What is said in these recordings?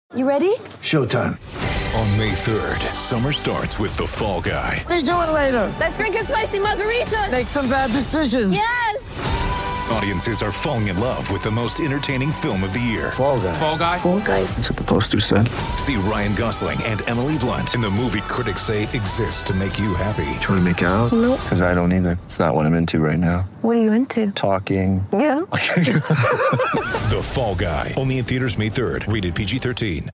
You ready? Showtime. On May 3rd, summer starts with The Fall Guy. Let's do it later. Let's drink a spicy margarita. Make some bad decisions. Yes! Audiences are falling in love with the most entertaining film of the year. Fall Guy. Fall Guy? Fall Guy. That's what the poster said. See Ryan Gosling and Emily Blunt in the movie critics say exists to make you happy. Trying to make it out? Nope. Because I don't either. It's not what I'm into right now. What are you into? Talking. Yeah. The Fall Guy. Only in theaters May 3rd. Rated PG-13.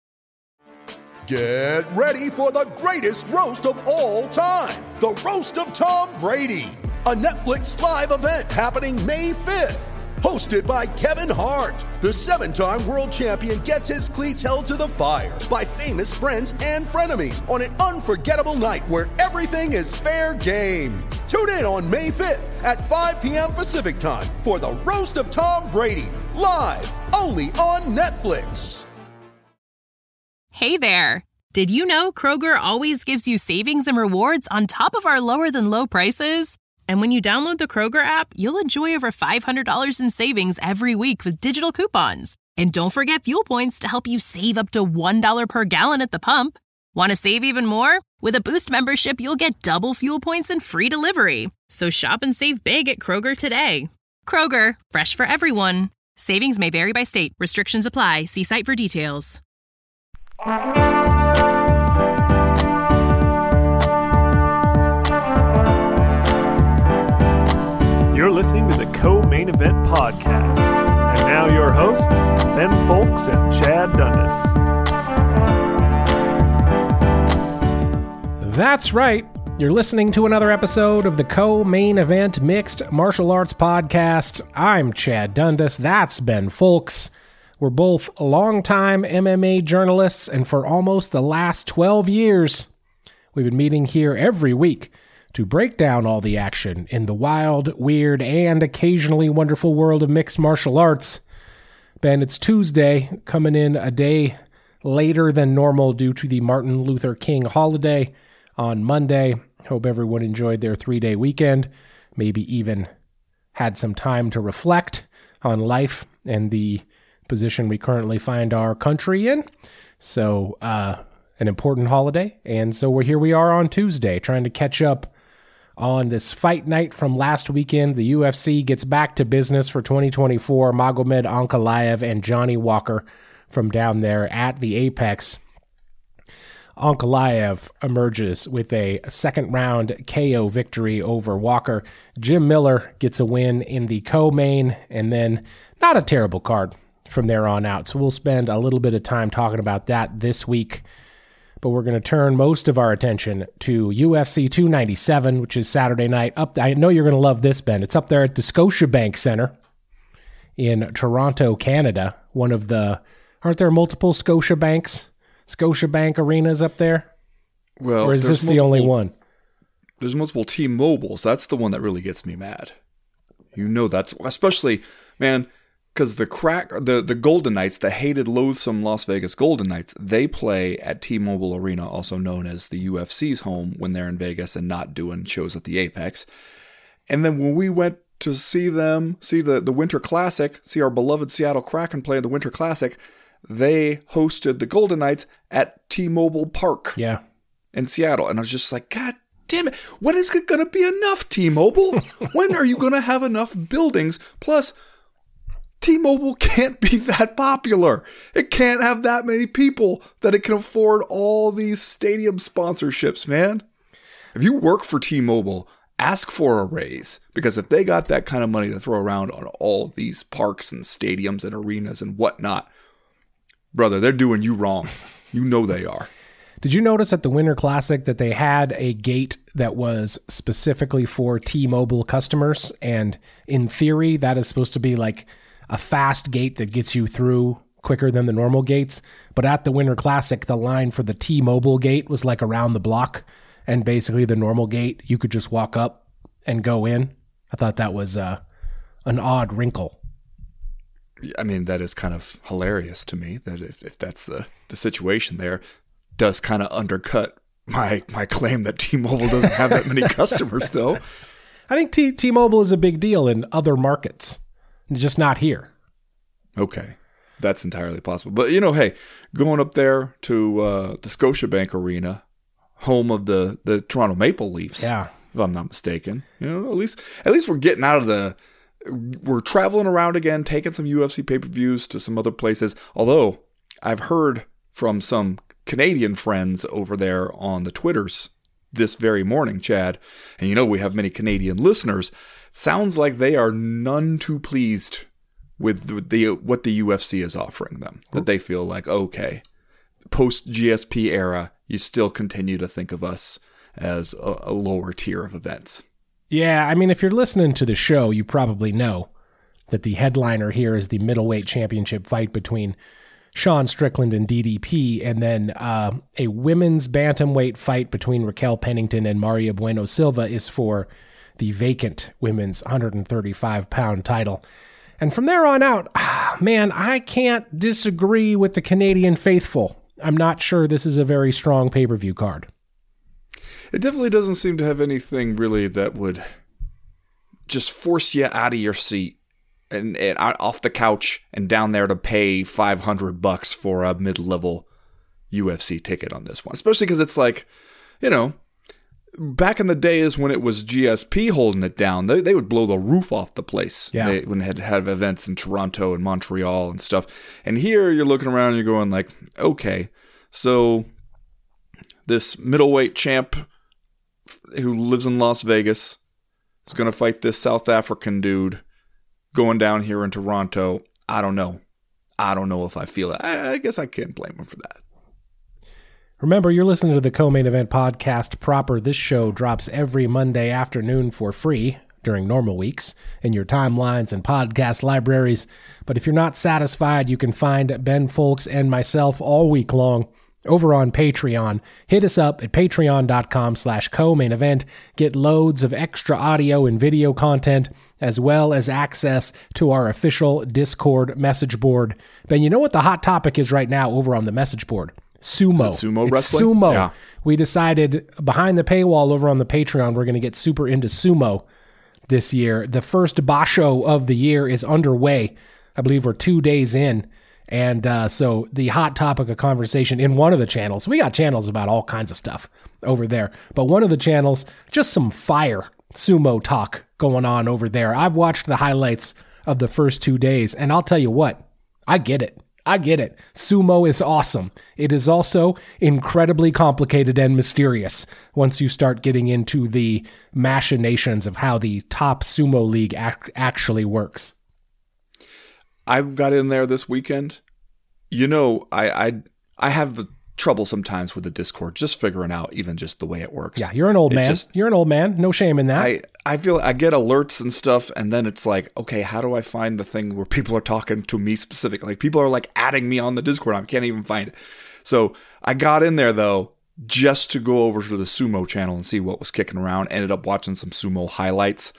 Get ready for the greatest roast of all time. The Roast of Tom Brady. A Netflix live event happening May 5th. Hosted by Kevin Hart. The 7-time world champion gets his cleats held to the fire by famous friends and frenemies on an unforgettable night where everything is fair game. Tune in on May 5th at 5 p.m. Pacific time for the Roast of Tom Brady. Live only on Netflix. Hey there! Did you know Kroger always gives you savings and rewards on top of our lower-than-low prices? And when you download the Kroger app, you'll enjoy over $500 in savings every week with digital coupons. And don't forget Fuel Points to help you save up to $1 per gallon at the pump. Want to save even more? With a Boost membership, you'll get double Fuel Points and free delivery. So shop and save big at Kroger today. Kroger, fresh for everyone. Savings may vary by state. Restrictions apply. See site for details. You're listening to the Co-Main Event Podcast. And now your hosts, Ben Folks and Chad Dundas. That's right. You're listening to another episode of the Co-Main Event Mixed Martial Arts Podcast. I'm Chad Dundas. That's Ben Folks. We're both longtime MMA journalists, and for almost the last 12 years, we've been meeting here every week to break down all the action in the wild, weird, and occasionally wonderful world of mixed martial arts. Ben, it's Tuesday, coming in a day later than normal due to the Martin Luther King holiday on Monday. Hope everyone enjoyed their 3-day weekend, maybe even had some time to reflect on life and the position we currently find our country in. So, an important holiday. And so here we are on Tuesday, trying to catch up on this fight night from last weekend. The UFC gets back to business for 2024. Magomed Ankalaev and Johnny Walker from down there at the Apex. Ankalaev emerges with a second-round KO victory over Walker. Jim Miller gets a win in the co-main, and then not a terrible card from there on out. So we'll spend a little bit of time talking about that this week. But we're going to turn most of our attention to UFC 297, which is Saturday night. I know you're going to love this, Ben. It's up there at the Scotiabank Center in Toronto, Canada. Aren't there multiple Scotiabank arenas up there? Well, or is this the only one? There's multiple T-Mobiles. That's the one that really gets me mad. You know, that's especially, man, because the Golden Knights, the hated, loathsome Las Vegas Golden Knights, they play at T-Mobile Arena, also known as the UFC's home when they're in Vegas and not doing shows at the Apex. And then when we went to see the Winter Classic, see our beloved Seattle Kraken play in the Winter Classic, they hosted the Golden Knights at T-Mobile Park in Seattle. And I was just like, God damn it. When is it going to be enough, T-Mobile? When are you going to have enough buildings? Plus, T-Mobile can't be that popular. It can't have that many people that it can afford all these stadium sponsorships, man. If you work for T-Mobile, ask for a raise, because if they got that kind of money to throw around on all these parks and stadiums and arenas and whatnot, brother, they're doing you wrong. You know they are. Did you notice at the Winter Classic that they had a gate that was specifically for T-Mobile customers? And in theory, that is supposed to be like a fast gate that gets you through quicker than the normal gates. But at the Winter Classic, the line for the T-Mobile gate was like around the block. And basically the normal gate, you could just walk up and go in. I thought that was an odd wrinkle. I mean, that is kind of hilarious to me, that if that's the situation there, does kind of undercut my claim that T-Mobile doesn't have that many customers, though. I think T-Mobile is a big deal in other markets, just not here. Okay. That's entirely possible. But, hey, going up there to the Scotiabank Arena, home of the Toronto Maple Leafs, if I'm not mistaken, at least we're getting out of we're traveling around again, taking some UFC pay-per-views to some other places. Although I've heard from some Canadian friends over there on the Twitters this very morning, Chad, and we have many Canadian listeners, sounds like they are none too pleased with what the UFC is offering them. That they feel like, okay, post-GSP era, you still continue to think of us as a lower tier of events. Yeah, I mean, if you're listening to the show, you probably know that the headliner here is the middleweight championship fight between Sean Strickland and DDP, and then a women's bantamweight fight between Raquel Pennington and Maria Bueno Silva is for the vacant women's 135-pound title. And from there on out, man, I can't disagree with the Canadian faithful. I'm not sure this is a very strong pay-per-view card. It definitely doesn't seem to have anything really that would just force you out of your seat and off the couch and down there to pay $500 for a mid-level UFC ticket on this one. Especially because it's like, back in the days when it was GSP holding it down, they would blow the roof off the place. Yeah. When they had to have events in Toronto and Montreal and stuff. And here you're looking around and you're going like, okay, so this middleweight champ who lives in Las Vegas is going to fight this South African dude going down here in Toronto. I don't know if I feel it. I guess I can't blame him for that. Remember, you're listening to the Co-Main Event podcast proper. This show drops every Monday afternoon for free during normal weeks in your timelines and podcast libraries. But if you're not satisfied, you can find Ben Folks and myself all week long over on Patreon. Hit us up at patreon.com/co-main-event. Get loads of extra audio and video content, as well as access to our official Discord message board. Ben, you know what the hot topic is right now over on the message board? Sumo. Is it sumo it's wrestling? Sumo. Yeah. We decided behind the paywall over on the Patreon, we're going to get super into sumo this year. The first Basho of the year is underway. I believe we're 2 days in. And so the hot topic of conversation in one of the channels, we got channels about all kinds of stuff over there, but one of the channels, just some fire sumo talk going on over there. I've watched the highlights of the first 2 days, and I'll tell you what, I get it. Sumo is awesome. It is also incredibly complicated and mysterious once you start getting into the machinations of how the top sumo league actually works. I got in there this weekend. I have trouble sometimes with the Discord, just figuring out even just the way it works. Yeah, you're an old man. You're an old man. No shame in that. I feel I get alerts and stuff, and then it's like, okay, how do I find the thing where people are talking to me specifically? Like, people are like adding me on the Discord. I can't even find it. So I got in there, though, just to go over to the sumo channel and see what was kicking around. Ended up watching some sumo highlights.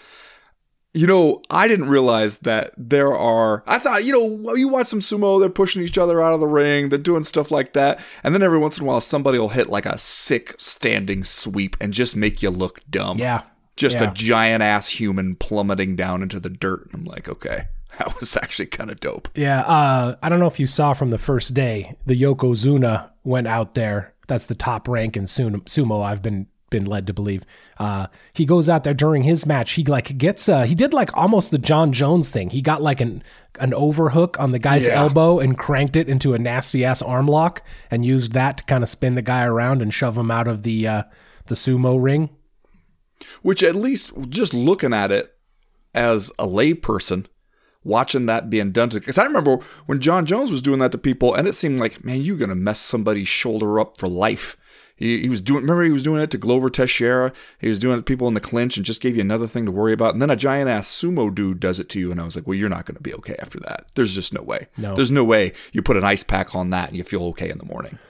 I didn't realize that I thought, you watch some sumo, they're pushing each other out of the ring, they're doing stuff like that. And then every once in a while, somebody will hit like a sick standing sweep and just make you look dumb. Yeah. Just a giant ass human plummeting down into the dirt. And I'm like, okay, that was actually kind of dope. Yeah. I don't know if you saw from the first day, the Yokozuna went out there. That's the top rank in sumo I've been led to believe. He goes out there during his match. He he did like almost the John Jones thing. He got like an overhook on the guy's elbow and cranked it into a nasty ass arm lock and used that to kind of spin the guy around and shove him out of the sumo ring. Which, at least just looking at it as a lay person, watching that being done to, because I remember when John Jones was doing that to people, and it seemed like, man, you're gonna mess somebody's shoulder up for life. He was doing it to Glover Teixeira. He was doing it to people in the clinch and just gave you another thing to worry about. And then a giant ass sumo dude does it to you. And I was like, well, you're not going to be okay after that. There's just no way. No. There's no way you put an ice pack on that and you feel okay in the morning.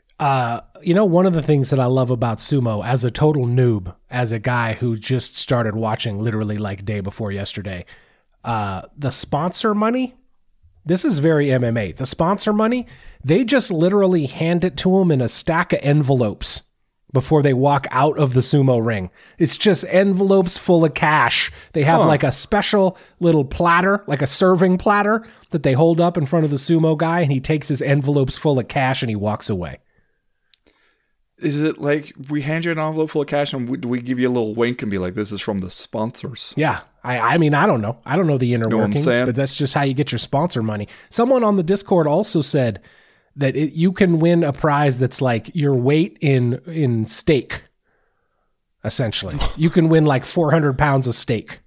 One of the things that I love about sumo as a total noob, as a guy who just started watching literally like day before yesterday, the sponsor money, this is very MMA. The sponsor money, they just literally hand it to them in a stack of envelopes before they walk out of the sumo ring. It's just envelopes full of cash. They have like a special little platter, like a serving platter that they hold up in front of the sumo guy, and he takes his envelopes full of cash and he walks away. Is it like we hand you an envelope full of cash and we give you a little wink and be like, this is from the sponsors? Yeah. I mean, I don't know. I don't know the inner workings, but that's just how you get your sponsor money. Someone on the Discord also said that you can win a prize that's like your weight in steak, essentially. You can win like 400 pounds of steak.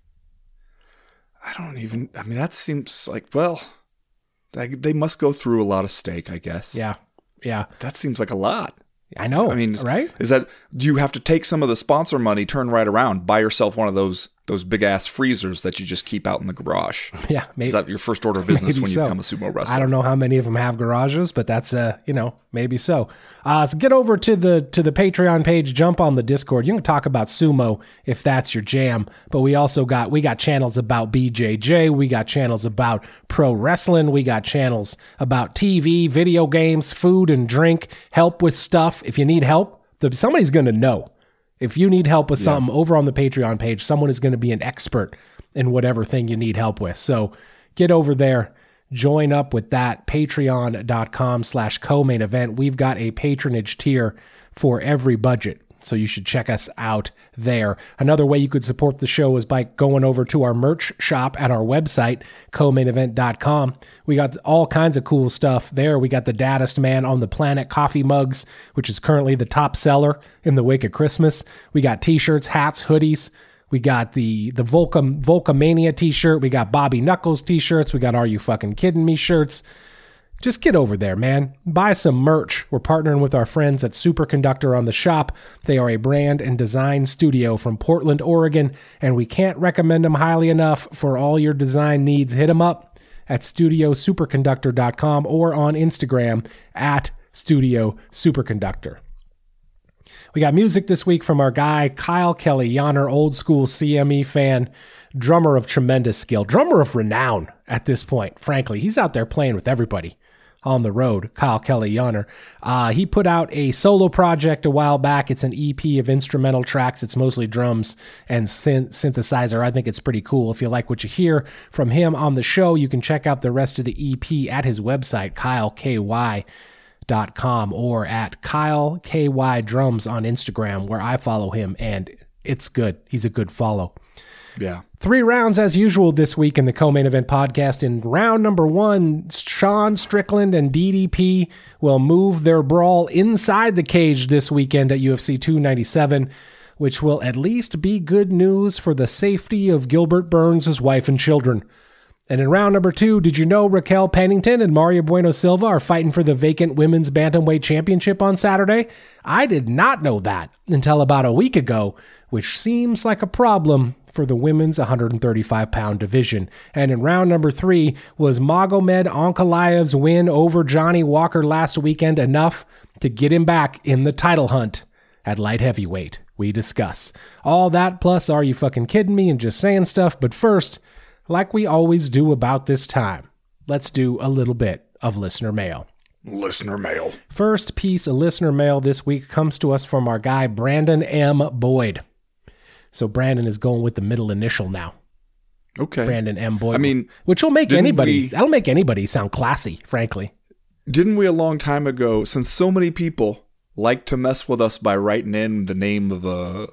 I mean, that seems like, well, they must go through a lot of steak, I guess. Yeah. Yeah. That seems like a lot. I know. I mean, right? Do you have to take some of the sponsor money, turn right around, buy yourself one of those big ass freezers that you just keep out in the garage? Yeah. Maybe. Is that your first order of business when you become a sumo wrestler? I don't know how many of them have garages, but that's, maybe so. So get over to the Patreon page, jump on the Discord. You can talk about sumo if that's your jam, but we also got channels about BJJ. We got channels about pro wrestling. We got channels about TV, video games, food and drink, help with stuff. If you need help, somebody's going to know. If you need help with something over on the Patreon page, someone is going to be an expert in whatever thing you need help with. So get over there, join up with that, patreon.com/co-main event. We've got a patronage tier for every budget, so you should check us out there. Another way you could support the show is by going over to our merch shop at our website, comainevent.com. We got all kinds of cool stuff there. We got the Daddest Man on the Planet coffee mugs, which is currently the top seller in the wake of Christmas. We got t-shirts, hats, hoodies. We got the Volcamania t-shirt. We got Bobby Knuckles t-shirts. We got Are You Fucking Kidding Me shirts. Just get over there, man. Buy some merch. We're partnering with our friends at Superconductor on the shop. They are a brand and design studio from Portland, Oregon, and we can't recommend them highly enough for all your design needs. Hit them up at studiosuperconductor.com or on Instagram at Studio Superconductor. We got music this week from our guy, Kyle Kelly Yonner, old school CME fan, drummer of tremendous skill, drummer of renown at this point, frankly. He's out there playing with everybody on the road, Kyle Kelly Yonner. He put out a solo project a while back. It's an EP of instrumental tracks. It's mostly drums and synthesizer. I think it's pretty cool. If you like what you hear from him on the show, you can check out the rest of the EP at his website, KyleKY.com, or at Kyle KY Drums on Instagram, where I follow him, and it's good. He's a good follow. Yeah. 3 rounds as usual this week in the Co-Main Event podcast. In round number 1, Sean Strickland and DDP will move their brawl inside the cage this weekend at UFC 297, which will at least be good news for the safety of Gilbert Burns' wife and children. And in round number 2, did you know Raquel Pennington and Maria Bueno Silva are fighting for the vacant women's bantamweight championship on Saturday? I did not know that until about a week ago, which seems like a problem for the women's 135-pound division. And in round number 3, was Magomed Ankalaev's win over Johnny Walker last weekend enough to get him back in the title hunt at light heavyweight? We discuss all that, plus Are You Fucking Kidding Me and Just Saying Stuff. But first, like we always do about this time, let's do a little bit of listener mail. Listener mail. First piece of listener mail this week comes to us from our guy, Brandon M. Boyd. So Brandon is going with the middle initial now. Okay. Brandon M. Boyd. I mean, which will make that'll make anybody sound classy, frankly. Didn't we a long time ago, since so many people like to mess with us by writing in the name of a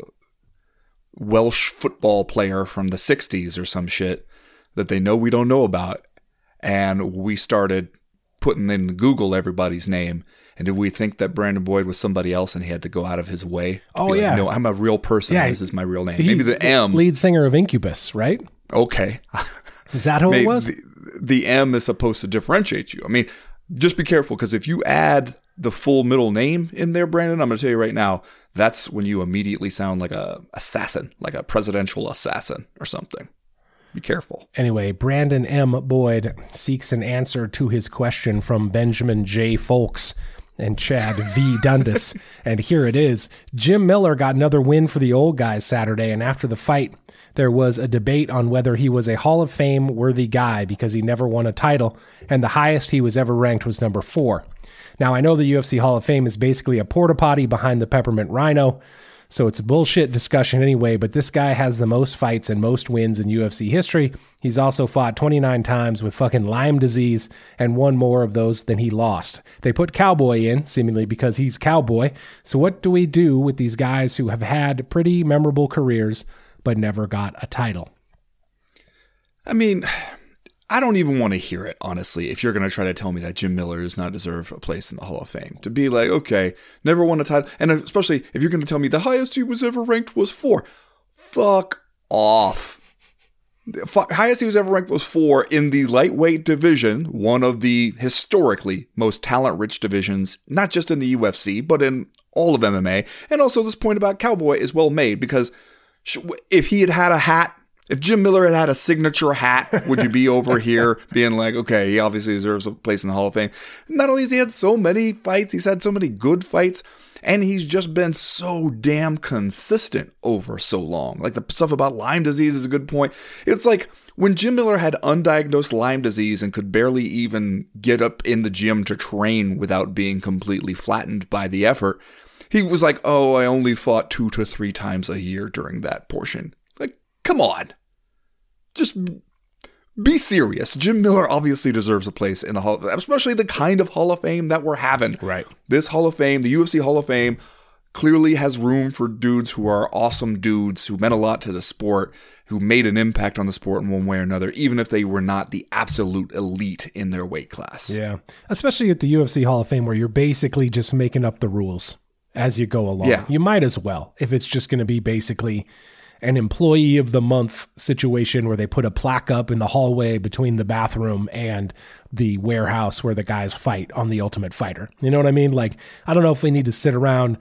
Welsh football player from the 60s or some shit that they know we don't know about, and we started putting in Google everybody's name, and did we think that Brandon Boyd was somebody else and he had to go out of his way to be like, no, I'm a real person. Yeah, this is my real name. Maybe the M. Lead singer of Incubus, right? Okay. Is that who it was? The M is supposed to differentiate you. I mean, just be careful, because if you add the full middle name in there, Brandon, I'm going to tell you right now, that's when you immediately sound like a assassin, like a presidential assassin or something. Be careful. Anyway, Brandon M. Boyd seeks an answer to his question from Benjamin J. Folks. and Chad V. Dundas. And here it is. Jim Miller got another win for the old guys Saturday, and after the fight, there was a debate on whether he was a Hall of Fame worthy guy because he never won a title, and the highest he was ever ranked was number 4. Now, I know the UFC Hall of Fame is basically a porta potty behind the Peppermint Rhino, so it's a bullshit discussion anyway, but this guy has the most fights and most wins in UFC history. He's also fought 29 times with fucking Lyme disease and won more of those than he lost. They put Cowboy in, seemingly because he's Cowboy. So what do we do with these guys who have had pretty memorable careers but never got a title? I mean, I don't even want to hear it, honestly, if you're going to try to tell me that Jim Miller does not deserve a place in the Hall of Fame. To be like, okay, never won a title, and especially if you're going to tell me the highest he was ever ranked was 4. Fuck off. The highest he was ever ranked was 4 in the lightweight division, one of the historically most talent-rich divisions, not just in the UFC, but in all of MMA. And also this point about Cowboy is well made, because if he had a hat, if Jim Miller had had a signature hat, would you be over here being like, okay, he obviously deserves a place in the Hall of Fame? Not only has he had so many fights, he's had so many good fights, and he's just been so damn consistent over so long. Like the stuff about Lyme disease is a good point. It's like when Jim Miller had undiagnosed Lyme disease and could barely even get up in the gym to train without being completely flattened by the effort, he was like, oh, I only fought 2 to 3 times a year during that portion. Like, come on. Just be serious. Jim Miller obviously deserves a place in the Hall of Fame, especially the kind of Hall of Fame that we're having. Right. This Hall of Fame, the UFC Hall of Fame, clearly has room for dudes who are awesome dudes, who meant a lot to the sport, who made an impact on the sport in one way or another, even if they were not the absolute elite in their weight class. Yeah. Especially at the UFC Hall of Fame, where you're basically just making up the rules as you go along. Yeah. You might as well, if it's just going to be basically an employee of the month situation where they put a plaque up in the hallway between the bathroom and the warehouse where the guys fight on The Ultimate Fighter. You know what I mean? Like, I don't know if we need to sit around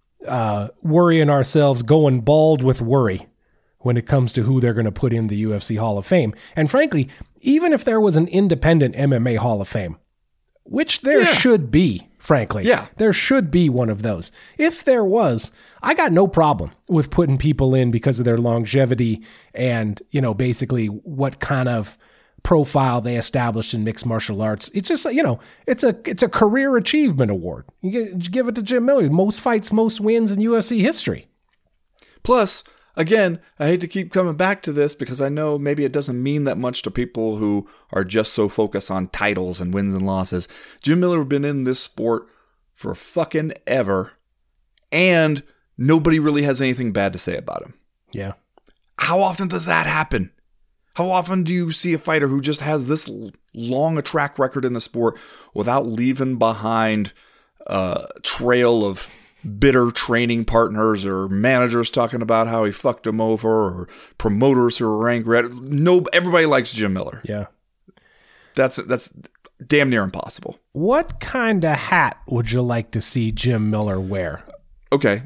worrying ourselves, going bald with worry when it comes to who they're going to put in the UFC Hall of Fame. And frankly, even if there was an independent MMA Hall of Fame, which there should be, frankly. Yeah. There should be one of those. If there was, I got no problem with putting people in because of their longevity and, you know, basically what kind of profile they established in mixed martial arts. It's just, you know, it's a career achievement award. You give it to Jim Miller. Most fights, most wins in UFC history. Plus, again, I hate to keep coming back to this because I know maybe it doesn't mean that much to people who are just so focused on titles and wins and losses. Jim Miller has been in this sport for fucking ever, and nobody really has anything bad to say about him. Yeah. How often does that happen? How often do you see a fighter who just has this long a track record in the sport without leaving behind a trail of bitter training partners or managers talking about how he fucked him over or promoters who are angry at it? No, everybody likes Jim Miller. Yeah. That's damn near impossible. What kind of hat would you like to see Jim Miller wear? Okay.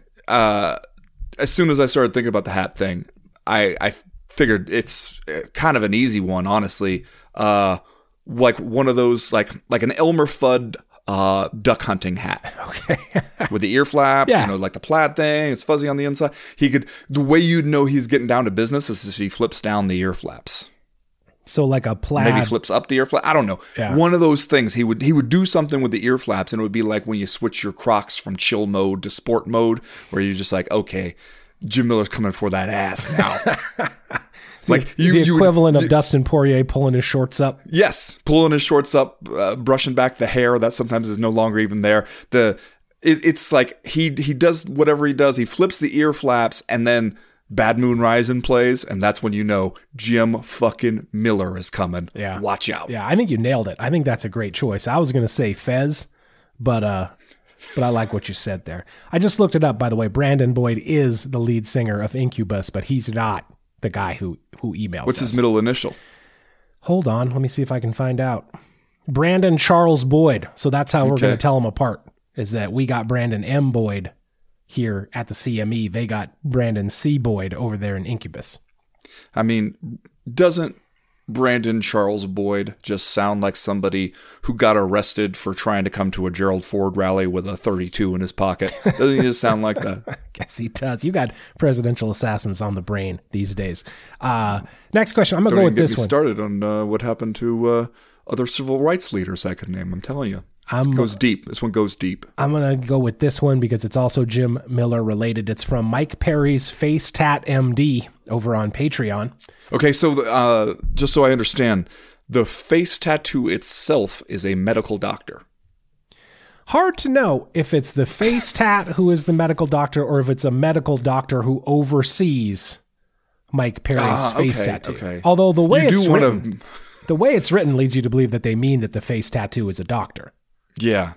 As soon as I started thinking about the hat thing, I figured it's kind of an easy one, honestly. Like one of those, like an Elmer Fudd duck hunting hat. Okay. With the ear flaps, Yeah. you know, like the plaid thing, it's fuzzy on the inside. The way you'd know he's getting down to business is if he flips down the ear flaps. So like a plaid. Maybe flips up the ear flap. I don't know. Yeah. One of those things. He would do something with the ear flaps, and it would be like when you switch your Crocs from chill mode to sport mode, where you're just like, okay, Jim Miller's coming for that ass now. Like the equivalent of Dustin Poirier pulling his shorts up. Yes, pulling his shorts up, brushing back the hair that sometimes is no longer even there. It's like he does whatever he does. He flips the ear flaps, and then Bad Moon Rising plays, and that's when you know Jim fucking Miller is coming. Yeah. Watch out. Yeah, I think you nailed it. I think that's a great choice. I was going to say Fez, but I like what you said there. I just looked it up, by the way. Brandon Boyd is the lead singer of Incubus, but he's not the guy who emails What's us. his middle initial? Hold on. Let me see if I can find out. Brandon Charles Boyd. So that's how we're going to tell them apart, is that we got Brandon M. Boyd here at the CME. They got Brandon C. Boyd over there in Incubus. I mean, doesn't Brandon Charles Boyd just sound like somebody who got arrested for trying to come to a Gerald Ford rally with a .32 in his pocket? Doesn't he just sound like that? I guess he does. You got presidential assassins on the brain these days. Next question. I'm going to go with this one. Don't even get me started on what happened to other civil rights leaders I could name. I'm telling you. It goes deep. This one goes deep. I'm going to go with this one because it's also Jim Miller related. It's from Mike Perry's Face Tat MD over on Patreon. Okay, so just so I understand, the face tattoo itself is a medical doctor. Hard to know if it's the face tat who is the medical doctor or if it's a medical doctor who oversees Mike Perry's face tattoo. Okay. Although the way the way it's written leads you to believe that they mean that the face tattoo is a doctor. Yeah.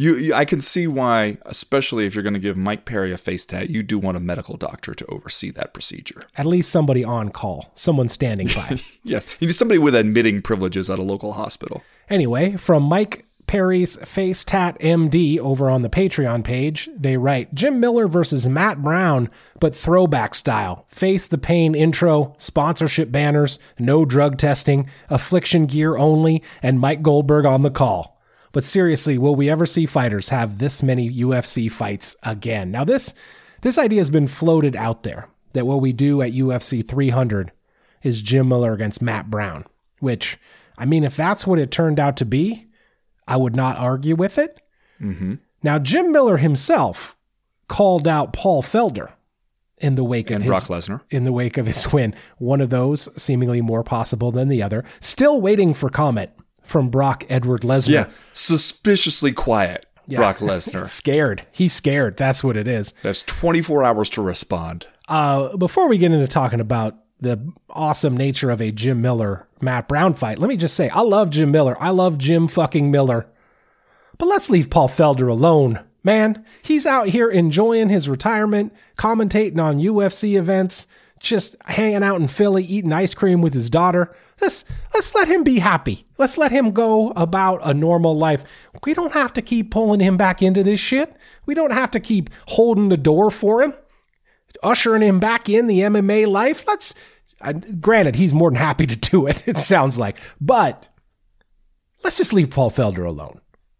I can see why, especially if you're going to give Mike Perry a face tat, you do want a medical doctor to oversee that procedure. At least somebody on call, someone standing by. Yes, you need somebody with admitting privileges at a local hospital. Anyway, from Mike Perry's Face Tat MD over on the Patreon page, they write, Jim Miller versus Matt Brown, but throwback style. Face the Pain intro, sponsorship banners, no drug testing, affliction gear only, and Mike Goldberg on the call. But seriously, will we ever see fighters have this many UFC fights again? Now, this idea has been floated out there, that what we do at UFC 300 is Jim Miller against Matt Brown, which, I mean, if that's what it turned out to be, I would not argue with it. Mm-hmm. Now, Jim Miller himself called out Paul Felder in the wake of Brock Lesnar. In the wake of his win. One of those seemingly more possible than the other. Still waiting for comment from Brock Edward Lesnar. Yeah, suspiciously quiet, yeah. Brock Lesnar. Scared. He's scared. That's what it is. That's 24 hours to respond. Before we get into talking about the awesome nature of a Jim Miller-Matt Brown fight, let me just say, I love Jim Miller. I love Jim fucking Miller. But let's leave Paul Felder alone. Man, he's out here enjoying his retirement, commentating on UFC events, just hanging out in Philly, eating ice cream with his daughter. Let's let him be happy. Let's let him go about a normal life. We don't have to keep pulling him back into this shit. We don't have to keep holding the door for him, ushering him back in the MMA life. Granted, he's more than happy to do it, it sounds like. But let's just leave Paul Felder alone.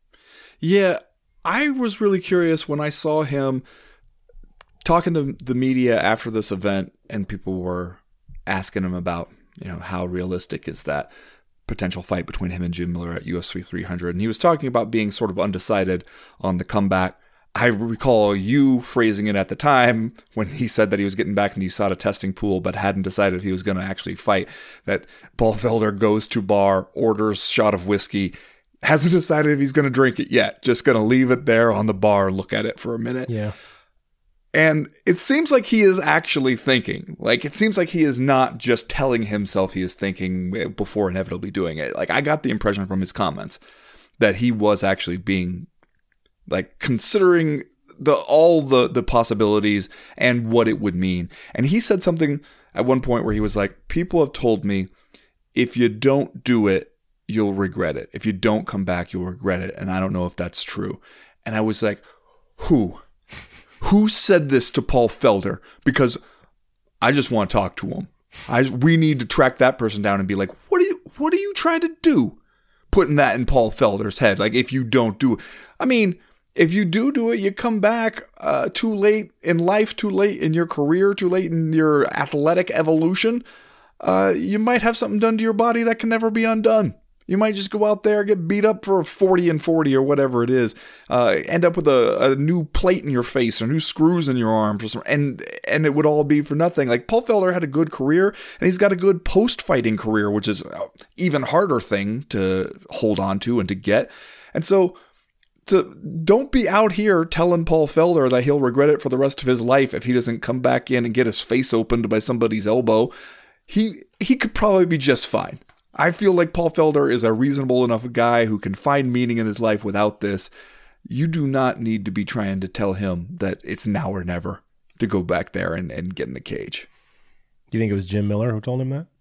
Yeah, I was really curious when I saw him talking to the media after this event, and people were asking him about, how realistic is that potential fight between him and Jim Miller at UFC 300. And he was talking about being sort of undecided on the comeback. I recall you phrasing it at the time when he said that he was getting back in the USADA testing pool, but hadn't decided if he was going to actually fight, that Paul Felder goes to bar, orders a shot of whiskey, hasn't decided if he's going to drink it yet, just going to leave it there on the bar, look at it for a minute. Yeah. And it seems like he is actually thinking. Like, it seems like he is not just telling himself he is thinking before inevitably doing it. Like, I got the impression from his comments that he was actually being, like, considering all the possibilities and what it would mean. And he said something at one point where he was like, people have told me, if you don't do it, you'll regret it. If you don't come back, you'll regret it. And I don't know if that's true. And I was like, who? Who said this to Paul Felder? Because I just want to talk to him. We need to track that person down and be like, what are you trying to do? Putting that in Paul Felder's head. Like, if you don't do it. I mean, if you do it, you come back too late in life, too late in your career, too late in your athletic evolution. You might have something done to your body that can never be undone. You might just go out there, get beat up for 40 and 40 or whatever it is, end up with a new plate in your face or new screws in your arm, and it would all be for nothing. Like, Paul Felder had a good career, and he's got a good post-fighting career, which is an even harder thing to hold on to and to get. And so, don't be out here telling Paul Felder that he'll regret it for the rest of his life if he doesn't come back in and get his face opened by somebody's elbow. He could probably be just fine. I feel like Paul Felder is a reasonable enough guy who can find meaning in his life without this. You do not need to be trying to tell him that it's now or never to go back there and get in the cage. Do you think it was Jim Miller who told him that?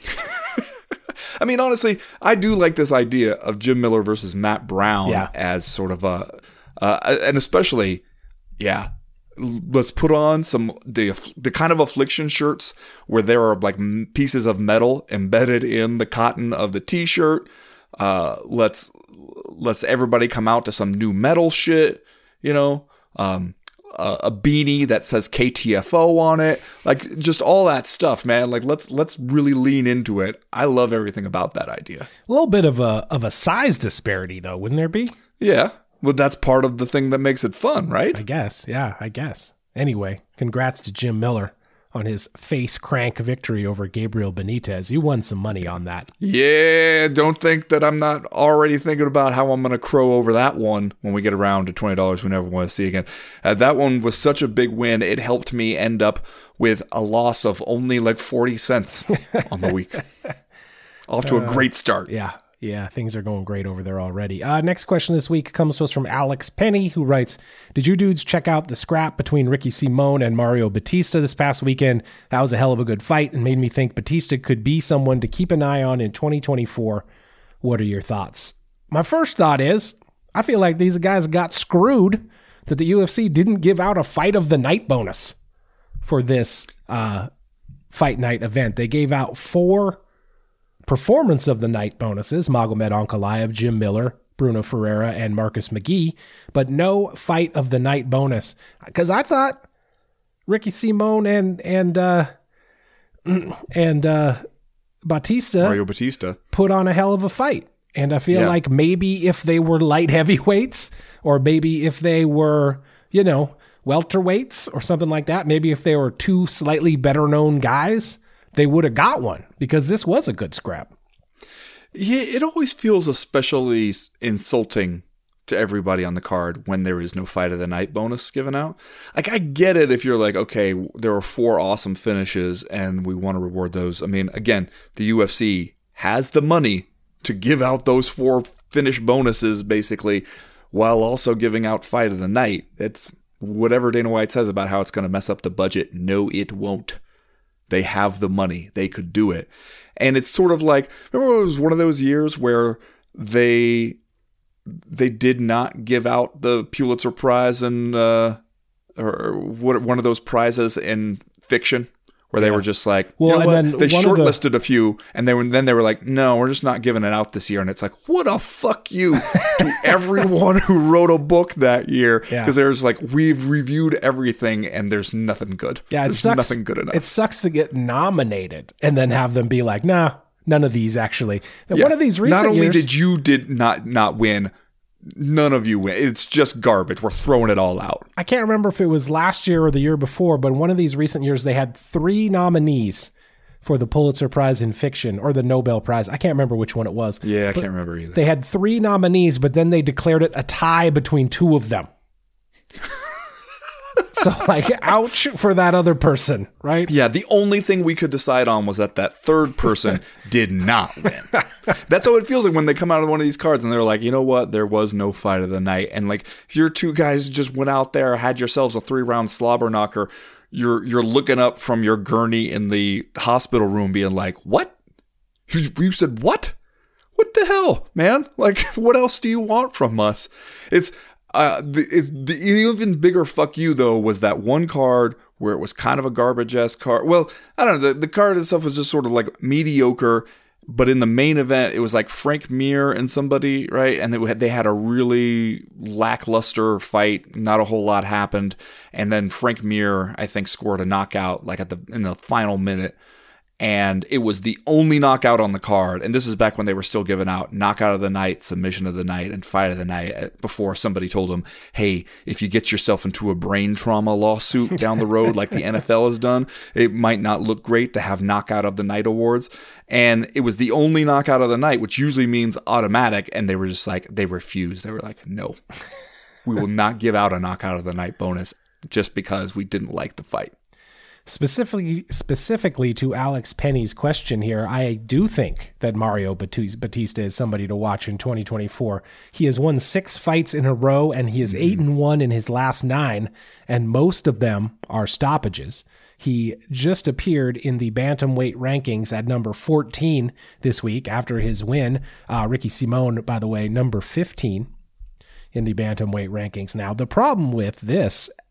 I mean, honestly, I do like this idea of Jim Miller versus Matt Brown as sort of and especially, let's put on the kind of affliction shirts where there are like pieces of metal embedded in the cotton of the t-shirt. Let's everybody come out to some new metal shit, you know, a beanie that says KTFO on it, like just all that stuff, man. Like let's really lean into it. I love everything about that idea. A little bit of a size disparity though, wouldn't there be? Yeah. Well, that's part of the thing that makes it fun, right? I guess. Yeah, I guess. Anyway, congrats to Jim Miller on his face crank victory over Gabriel Benitez. You won some money on that. Yeah, don't think that I'm not already thinking about how I'm going to crow over that one when we get around to $20 we never want to see again. That one was such a big win. It helped me end up with a loss of only like 40 cents on the week. Off to a great start. Yeah, things are going great over there already. Next question this week comes to us from Alex Penny, who writes, did you dudes check out the scrap between Ricky Simon and Mario Batista this past weekend? That was a hell of a good fight and made me think Batista could be someone to keep an eye on in 2024. What are your thoughts? My first thought is, I feel like these guys got screwed that the UFC didn't give out a fight of the night bonus for this fight night event. They gave out 4 performance of the night bonuses: Magomed Ankalaev, Jim Miller, Bruno Ferreira, and Marcus McGee, but no fight of the night bonus. Because I thought Ricky Simon and Mario Batista put on a hell of a fight. And I feel like maybe if they were light heavyweights, or maybe if they were, you know, welterweights or something like that, maybe if they were 2 slightly better known guys, they would have got one, because this was a good scrap. Yeah, it always feels especially insulting to everybody on the card when there is no fight of the night bonus given out. Like, I get it if you're like, okay, there are 4 awesome finishes and we want to reward those. I mean, again, the UFC has the money to give out those 4 finish bonuses, basically, while also giving out fight of the night. It's whatever Dana White says about how it's going to mess up the budget. No, it won't. They have the money. They could do it. And it's sort of like, remember it was one of those years where they did not give out the Pulitzer Prize and or one of those prizes in fiction, where they were just like, well, you know what? They shortlisted a few, and then they were like, no, we're just not giving it out this year. And it's like, what a fuck you to everyone who wrote a book that year, because there's like, we've reviewed everything and there's nothing good. Yeah, there's nothing good enough. It sucks to get nominated and then have them be like, nah, none of these actually. And one of these recent not only years, did you not win, none of you win. It's just garbage. We're throwing it all out. I can't remember if it was last year or the year before, but one of these recent years, they had 3 nominees for the Pulitzer Prize in Fiction, or the Nobel Prize. I can't remember which one it was. Yeah, I can't remember either. They had 3 nominees, but then they declared it a tie between 2 of them. So, like, ouch for that other person, right? Yeah, the only thing we could decide on was that third person did not win. That's how it feels like when they come out of one of these cards and they're like, you know what? There was no fight of the night. And like, if your 2 guys just went out there, had yourselves a 3-round slobber knocker, you're looking up from your gurney in the hospital room being like, what? You said what? What the hell, man? Like, what else do you want from us? The even bigger fuck you, though, was that one card where it was kind of a garbage-ass card. Well, I don't know. The card itself was just sort of like mediocre, but in the main event, it was like Frank Mir and somebody, right? And they had a really lackluster fight. Not a whole lot happened. And then Frank Mir, I think, scored a knockout like in the final minute. And it was the only knockout on the card. And this is back when they were still giving out knockout of the night, submission of the night, and fight of the night, before somebody told them, hey, if you get yourself into a brain trauma lawsuit down the road like the NFL has done, it might not look great to have knockout of the night awards. And it was the only knockout of the night, which usually means automatic. And they were just like, they refused. They were like, no, we will not give out a knockout of the night bonus just because we didn't like the fight. Specifically to Alex Penny's question here, I do think that Mario Batista is somebody to watch in 2024. He has won 6 fights in a row, and he is 8-1 in his last 9, and most of them are stoppages. He just appeared in the bantamweight rankings at number 14 this week after his win. Ricky Simon, by the way, number 15 in the bantamweight rankings. Now, the problem with this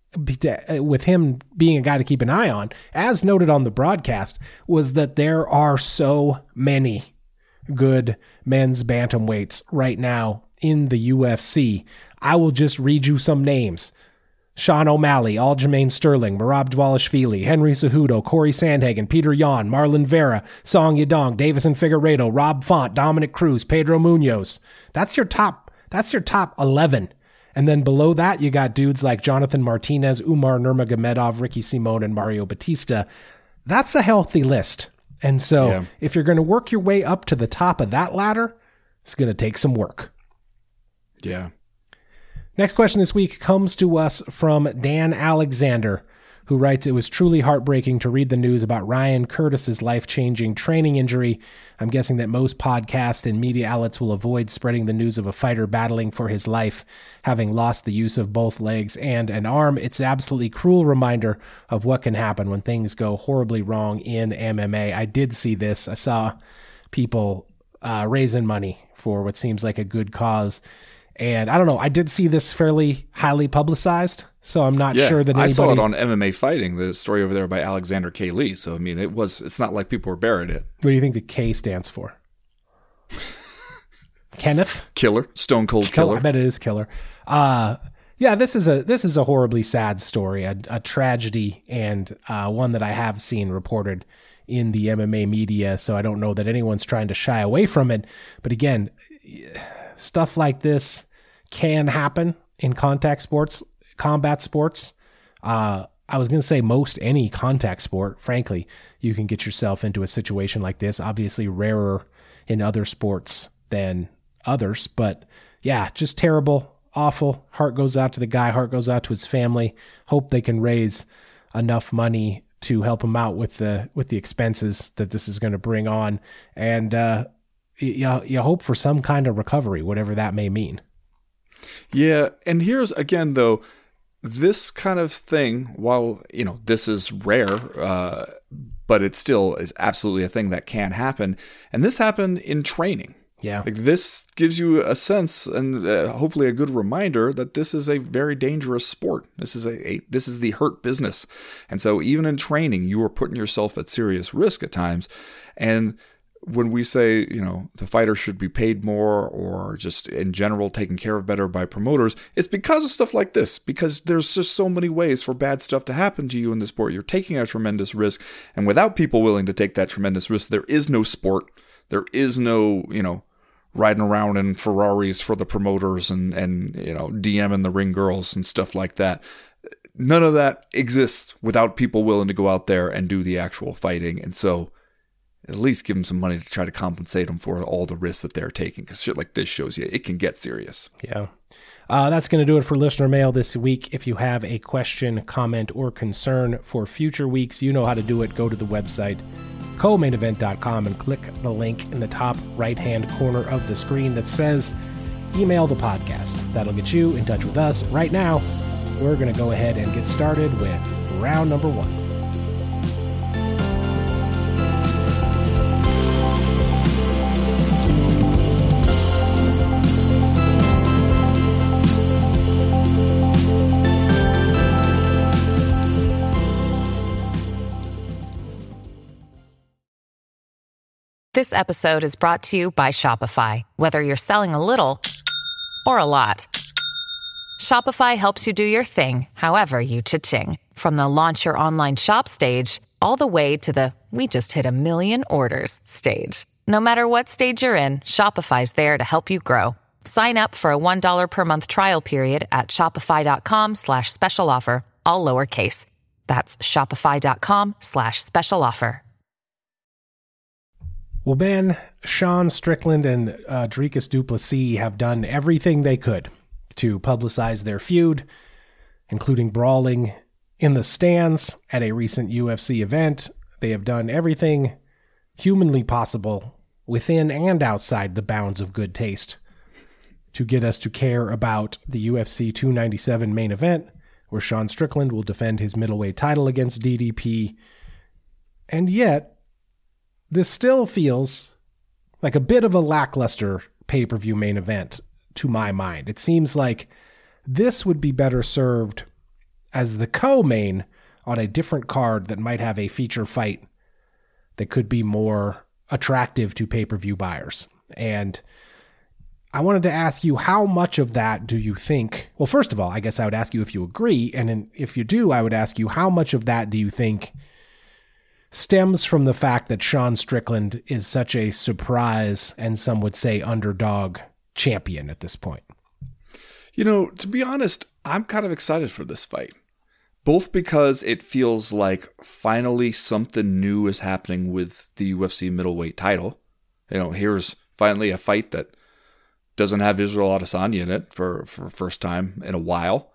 with him being a guy to keep an eye on, as noted on the broadcast, was that there are so many good men's bantamweights right now in the UFC. I will just read you some names. Sean O'Malley, Aljamain Sterling, Merab Dvalishvili, Henry Cejudo, Corey Sandhagen, Peter Yan, Marlon Vera, Song Yadong, Davison Figueiredo, Rob Font, Dominic Cruz, Pedro Munoz. That's your top 11. And then below that, you got dudes like Jonathan Martinez, Umar Nurmagomedov, Ricky Simon, and Mario Batista. That's a healthy list. And so if you're going to work your way up to the top of that ladder, it's going to take some work. Yeah. Next question this week comes to us from Dan Alexander, who writes, "It was truly heartbreaking to read the news about Ryan Curtis's life-changing training injury. I'm guessing that most podcasts and media outlets will avoid spreading the news of a fighter battling for his life, having lost the use of both legs and an arm. It's an absolutely cruel reminder of what can happen when things go horribly wrong in MMA." I did see this. I saw people raising money for what seems like a good cause. And I don't know, I did see this fairly highly publicized, so I'm not sure that anybody... I saw it on MMA Fighting, the story over there by Alexander K. Lee. So, I mean, it's not like people were buried it. What do you think the K stands for? Kenneth? Killer. Stone Cold Killer. I bet it is Killer. This is a horribly sad story, a tragedy, and one that I have seen reported in the MMA media, so I don't know that anyone's trying to shy away from it. But again, stuff like this can happen in combat sports. I was going to say most any contact sport. Frankly, you can get yourself into a situation like this. Obviously rarer in other sports than others, but yeah, just terrible, awful. Heart goes out to the guy, heart goes out to his family. Hope they can raise enough money to help him out with the expenses that this is going to bring on. And, you hope for some kind of recovery, whatever that may mean. Yeah, and here's, again, though, this kind of thing, while, this is rare, but it still is absolutely a thing that can happen. And this happened in training. Yeah. Like, this gives you a sense and hopefully a good reminder that this is a very dangerous sport. This is the hurt business. And so even in training, you are putting yourself at serious risk at times. And when we say, the fighter should be paid more or just in general taken care of better by promoters, it's because of stuff like this, because there's just so many ways for bad stuff to happen to you in the sport. You're taking a tremendous risk, and without people willing to take that tremendous risk, there is no sport. There is no, riding around in Ferraris for the promoters and DMing the ring girls and stuff like that. None of that exists without people willing to go out there and do the actual fighting. And so at least give them some money to try to compensate them for all the risks that they're taking, because shit like this shows you it can get serious. Yeah. That's going to do it for listener mail this week. If you have a question, comment, or concern for future weeks, you know how to do it. Go to the website, co-mainevent.com, and click the link in the top right-hand corner of the screen that says email the podcast. That'll get you in touch with us. Right now, we're going to go ahead and get started with round number 1. This episode is brought to you by Shopify. Whether you're selling a little or a lot, Shopify helps you do your thing, however you cha-ching. From the launch your online shop stage, all the way to the we just hit 1 million orders stage. No matter what stage you're in, Shopify's there to help you grow. Sign up for a $1 per month trial period at shopify.com/special offer, all lowercase. That's shopify.com/special offer. Well, Ben, Sean Strickland and Dricus du Plessis have done everything they could to publicize their feud, including brawling in the stands at a recent UFC event. They have done everything humanly possible within and outside the bounds of good taste to get us to care about the UFC 297 main event, where Sean Strickland will defend his middleweight title against DDP. And yet, this still feels like a bit of a lackluster pay-per-view main event to my mind. It seems like this would be better served as the co-main on a different card that might have a feature fight that could be more attractive to pay-per-view buyers. And I wanted to ask you, how much of that do you think, well, first of all, I guess I would ask you if you agree, and then if you do, I would ask you, how much of that do you think stems from the fact that Sean Strickland is such a surprise and some would say underdog champion at this point? You know, to be honest, I'm kind of excited for this fight. Both because it feels like finally something new is happening with the UFC middleweight title. You know, here's finally a fight that doesn't have Israel Adesanya in it for first time in a while.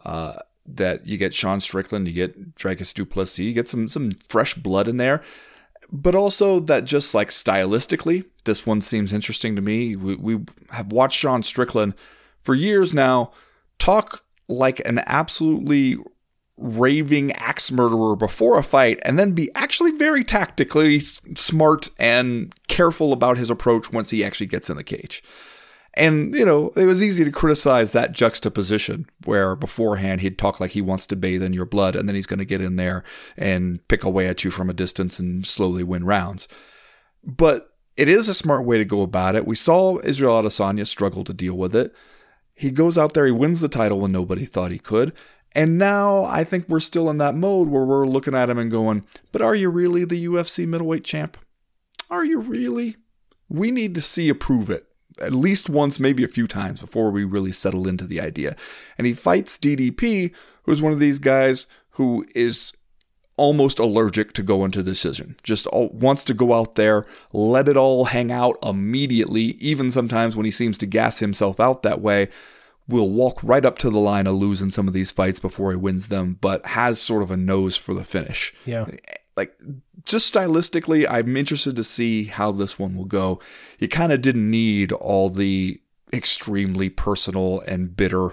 That you get Sean Strickland, you get Dricus du Plessis, you get some fresh blood in there. But also that just like stylistically, this one seems interesting to me. We have watched Sean Strickland for years now talk like an absolutely raving axe murderer before a fight, and then be actually very tactically smart and careful about his approach once he actually gets in the cage. And, you know, it was easy to criticize that juxtaposition where beforehand he'd talk like he wants to bathe in your blood, and then he's going to get in there and pick away at you from a distance and slowly win rounds. But it is a smart way to go about it. We saw Israel Adesanya struggle to deal with it. He goes out there, he wins the title when nobody thought he could. And now I think we're still in that mode where we're looking at him and going, but are you really the UFC middleweight champ? Are you really? We need to see you prove it at least once, maybe a few times before we really settle into the idea. And he fights DDP, who's one of these guys who is almost allergic to go into decision. Just wants to go out there, let it all hang out immediately, even sometimes when he seems to gas himself out that way. Will walk right up to the line of losing some of these fights before he wins them, but has sort of a nose for the finish. Yeah. Like, just stylistically, I'm interested to see how this one will go. You kind of didn't need all the extremely personal and bitter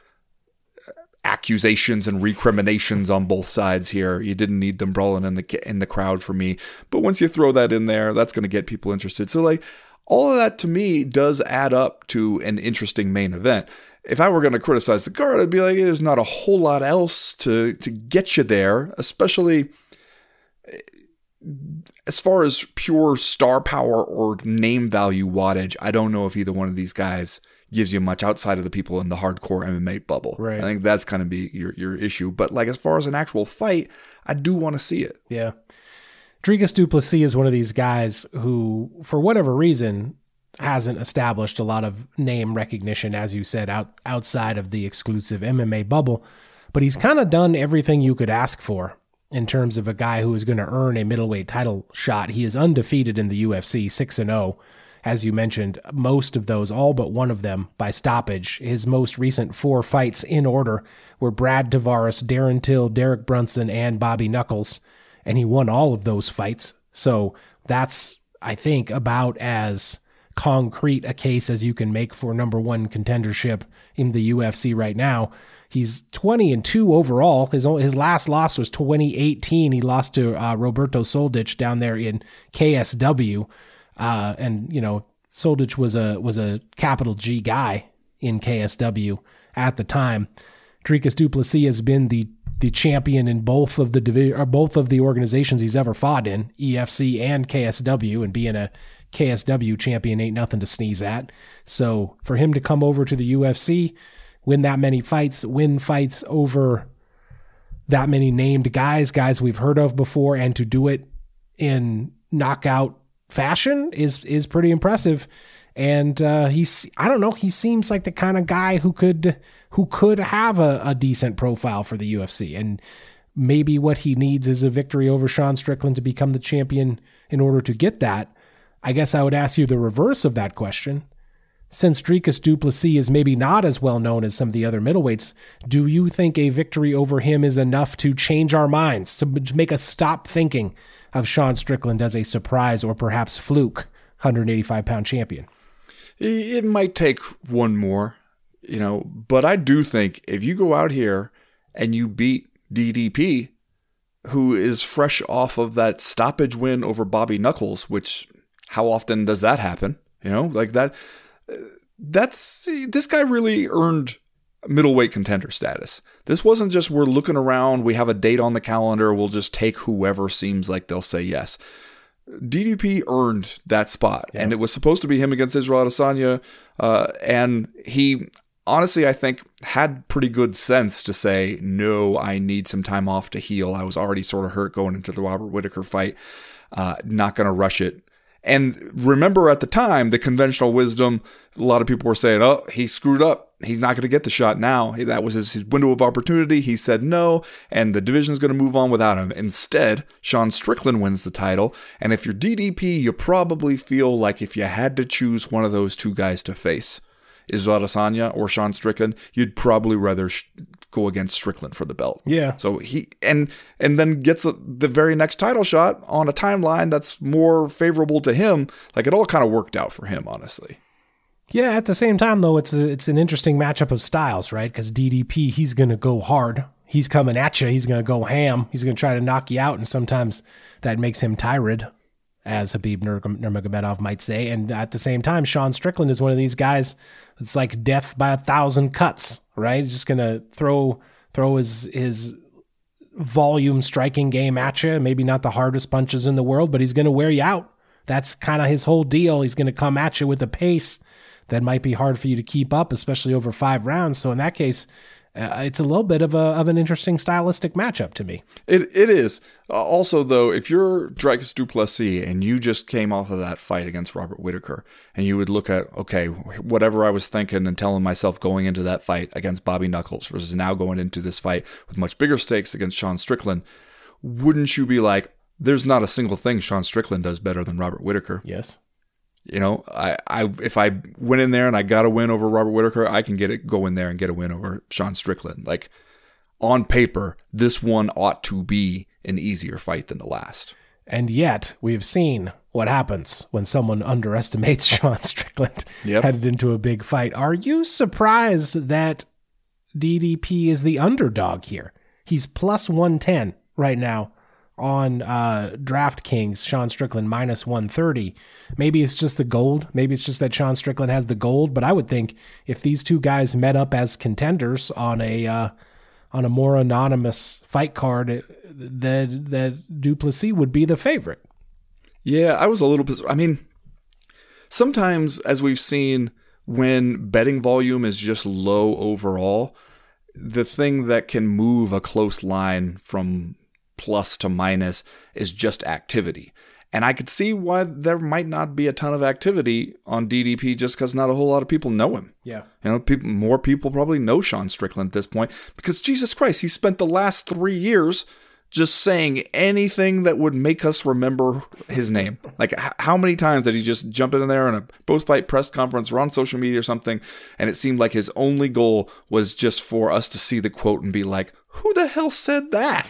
accusations and recriminations on both sides here. You didn't need them brawling in the crowd for me. But once you throw that in there, that's going to get people interested. So, like, all of that to me does add up to an interesting main event. If I were going to criticize the card, I'd be like, there's not a whole lot else to get you there, especially as far as pure star power or name value wattage. I don't know if either one of these guys gives you much outside of the people in the hardcore MMA bubble. Right. I think that's going to be your issue. But like as far as an actual fight, I do want to see it. Yeah. Dricus du Plessis is one of these guys who, for whatever reason, hasn't established a lot of name recognition, as you said, outside of the exclusive MMA bubble. But he's kind of done everything you could ask for in terms of a guy who is going to earn a middleweight title shot. He is undefeated in the UFC, 6-0. As you mentioned, most of those, all but one of them, by stoppage. His most recent 4 fights in order were Brad Tavares, Darren Till, Derek Brunson, and Bobby Knuckles. And he won all of those fights. So that's, I think, about as concrete a case as you can make for number one contendership in the UFC right now. He's 20-2 overall. His last loss was 2018. He lost to Roberto Soldic down there in KSW. And, you know, Soldic was a capital G guy in KSW at the time. Dricus du Plessis has been the champion in both of the organizations he's ever fought in, EFC and KSW, and being a KSW champion ain't nothing to sneeze at. So for him to come over to the UFC, win that many fights, win fights over that many named guys we've heard of before, and to do it in knockout fashion is pretty impressive. And he seems like the kind of guy who could have a decent profile for the UFC. And maybe what he needs is a victory over Sean Strickland to become the champion in order to get that. I guess I would ask you the reverse of that question. Since Dricus du Plessis is maybe not as well known as some of the other middleweights, do you think a victory over him is enough to change our minds, to make us stop thinking of Sean Strickland as a surprise or perhaps fluke 185-pound champion? It might take one more, but I do think if you go out here and you beat DDP, who is fresh off of that stoppage win over Bobby Knuckles, which how often does that happen? Like that. This guy really earned middleweight contender status. This wasn't just we're looking around, we have a date on the calendar, we'll just take whoever seems like they'll say yes. DDP earned that spot, and it was supposed to be him against Israel Adesanya, and he honestly, I think, had pretty good sense to say, no, I need some time off to heal. I was already sort of hurt going into the Robert Whittaker fight, not going to rush it. And remember at the time, the conventional wisdom, a lot of people were saying, oh, he screwed up. He's not going to get the shot now. That was his window of opportunity. He said no, and the division's going to move on without him. Instead, Sean Strickland wins the title. And if you're DDP, you probably feel like if you had to choose one of those two guys to face, Israel Adesanya or Sean Strickland, you'd probably rather go against Strickland for the belt. Yeah. So he and then gets the very next title shot on a timeline that's more favorable to him. Like, it all kind of worked out for him, honestly. Yeah, at the same time, though, it's an interesting matchup of styles, right? Because DDP, he's going to go hard. He's coming at you. He's going to go ham. He's going to try to knock you out, and sometimes that makes him tired, as Khabib Nurmagomedov might say. And at the same time, Sean Strickland is one of these guys. It's like death by 1,000 cuts, right? He's just going to throw his volume striking game at you. Maybe not the hardest punches in the world, but he's going to wear you out. That's kind of his whole deal. He's going to come at you with a pace that might be hard for you to keep up, especially over 5 rounds. So in that case, it's a little bit of an interesting stylistic matchup to me. It is. Also, though, if you're Dricus du Plessis and you just came off of that fight against Robert Whittaker, and you would look at, okay, whatever I was thinking and telling myself going into that fight against Bobby Knuckles versus now going into this fight with much bigger stakes against Sean Strickland, wouldn't you be like, there's not a single thing Sean Strickland does better than Robert Whittaker? Yes. You know, if I went in there and I got a win over Robert Whittaker, I can go in there and get a win over Sean Strickland. Like, on paper, this one ought to be an easier fight than the last. And yet, we've seen what happens when someone underestimates Sean Strickland headed into a big fight. Are you surprised that DDP is the underdog here? He's plus 110 right now on DraftKings. Sean Strickland minus 130. Maybe it's just the gold. Maybe it's just that Sean Strickland has the gold. But I would think if these two guys met up as contenders on a more anonymous fight card, that du Plessis would be the favorite. Yeah, I was a little bit. I mean, sometimes, as we've seen, when betting volume is just low overall, the thing that can move a close line from plus to minus is just activity. And I could see why there might not be a ton of activity on DDP just because not a whole lot of people know him. Yeah. You know, more people probably know Sean Strickland at this point because, Jesus Christ, he spent the last 3 years just saying anything that would make us remember his name. Like, how many times did he just jump in there in a post-fight press conference or on social media or something, and it seemed like his only goal was just for us to see the quote and be like, who the hell said that?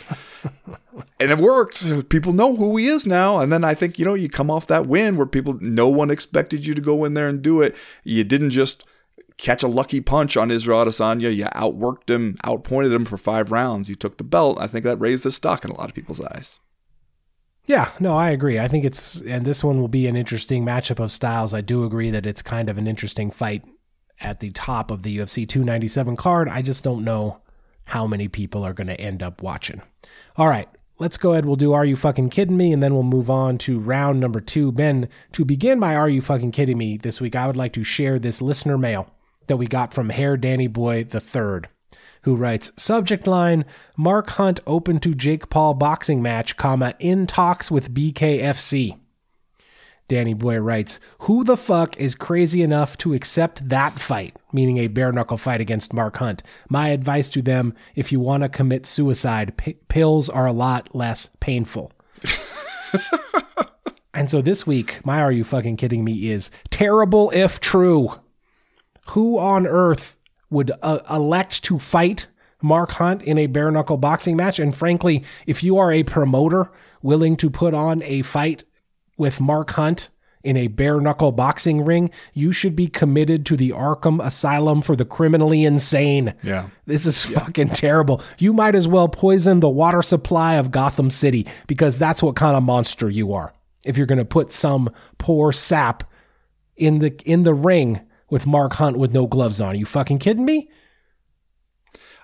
And it worked. People know who he is now. And then I think, you know, you come off that win where no one expected you to go in there and do it. You didn't just catch a lucky punch on Israel Adesanya. You outworked him, outpointed him for 5 rounds. You took the belt. I think that raised his stock in a lot of people's eyes. Yeah, no, I agree. I think and this one will be an interesting matchup of styles. I do agree that it's kind of an interesting fight at the top of the UFC 297 card. I just don't know how many people are going to end up watching. All right, let's go ahead. We'll do Are You Fucking Kidding Me? And then we'll move on to round number 2. Ben, to begin my Are You Fucking Kidding Me this week, I would like to share this listener mail that we got from Hair Danny Boy III, who writes, subject line, Mark Hunt open to Jake Paul boxing match, in talks with BKFC. Danny Boy writes, who the fuck is crazy enough to accept that fight, meaning a bare knuckle fight against Mark Hunt? My advice to them, if you want to commit suicide, pills are a lot less painful. And so this week, my Are You Fucking Kidding Me is terrible if true. Who on earth would elect to fight Mark Hunt in a bare knuckle boxing match? And frankly, if you are a promoter willing to put on a fight with Mark Hunt in a bare knuckle boxing ring, you should be committed to the Arkham Asylum for the criminally insane. Yeah. This is fucking terrible. You might as well poison the water supply of Gotham City, because that's what kind of monster you are. If you're going to put some poor sap in the ring with Mark Hunt with no gloves on. Are you fucking kidding me?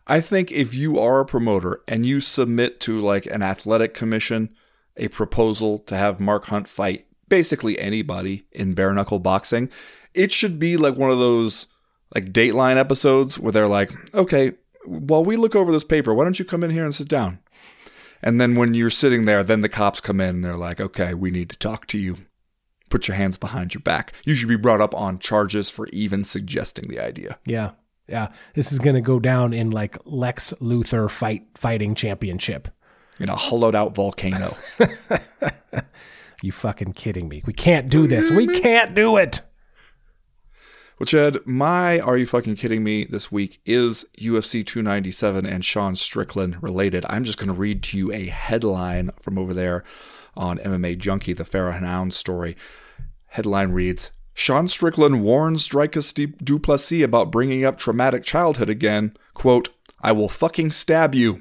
I think if you are a promoter and you submit to like an athletic commission a proposal to have Mark Hunt fight basically anybody in bare knuckle boxing, it should be like one of those like Dateline episodes where they're like, okay, while we look over this paper, why don't you come in here and sit down? And then when you're sitting there, then the cops come in and they're like, okay, we need to talk to you. Put your hands behind your back. You should be brought up on charges for even suggesting the idea. Yeah. Yeah. This is going to go down in like Lex Luthor fighting championship. In a hollowed out volcano. You fucking kidding me? We can't do this. We can't do it. Well, Chad, my Are You Fucking Kidding Me this week is UFC 297 and Sean Strickland related. I'm just going to read to you a headline from over there on MMA Junkie, the Farah Hanoun story. Headline reads, Sean Strickland warns Dricus du Plessis about bringing up traumatic childhood again. Quote, I will fucking stab you.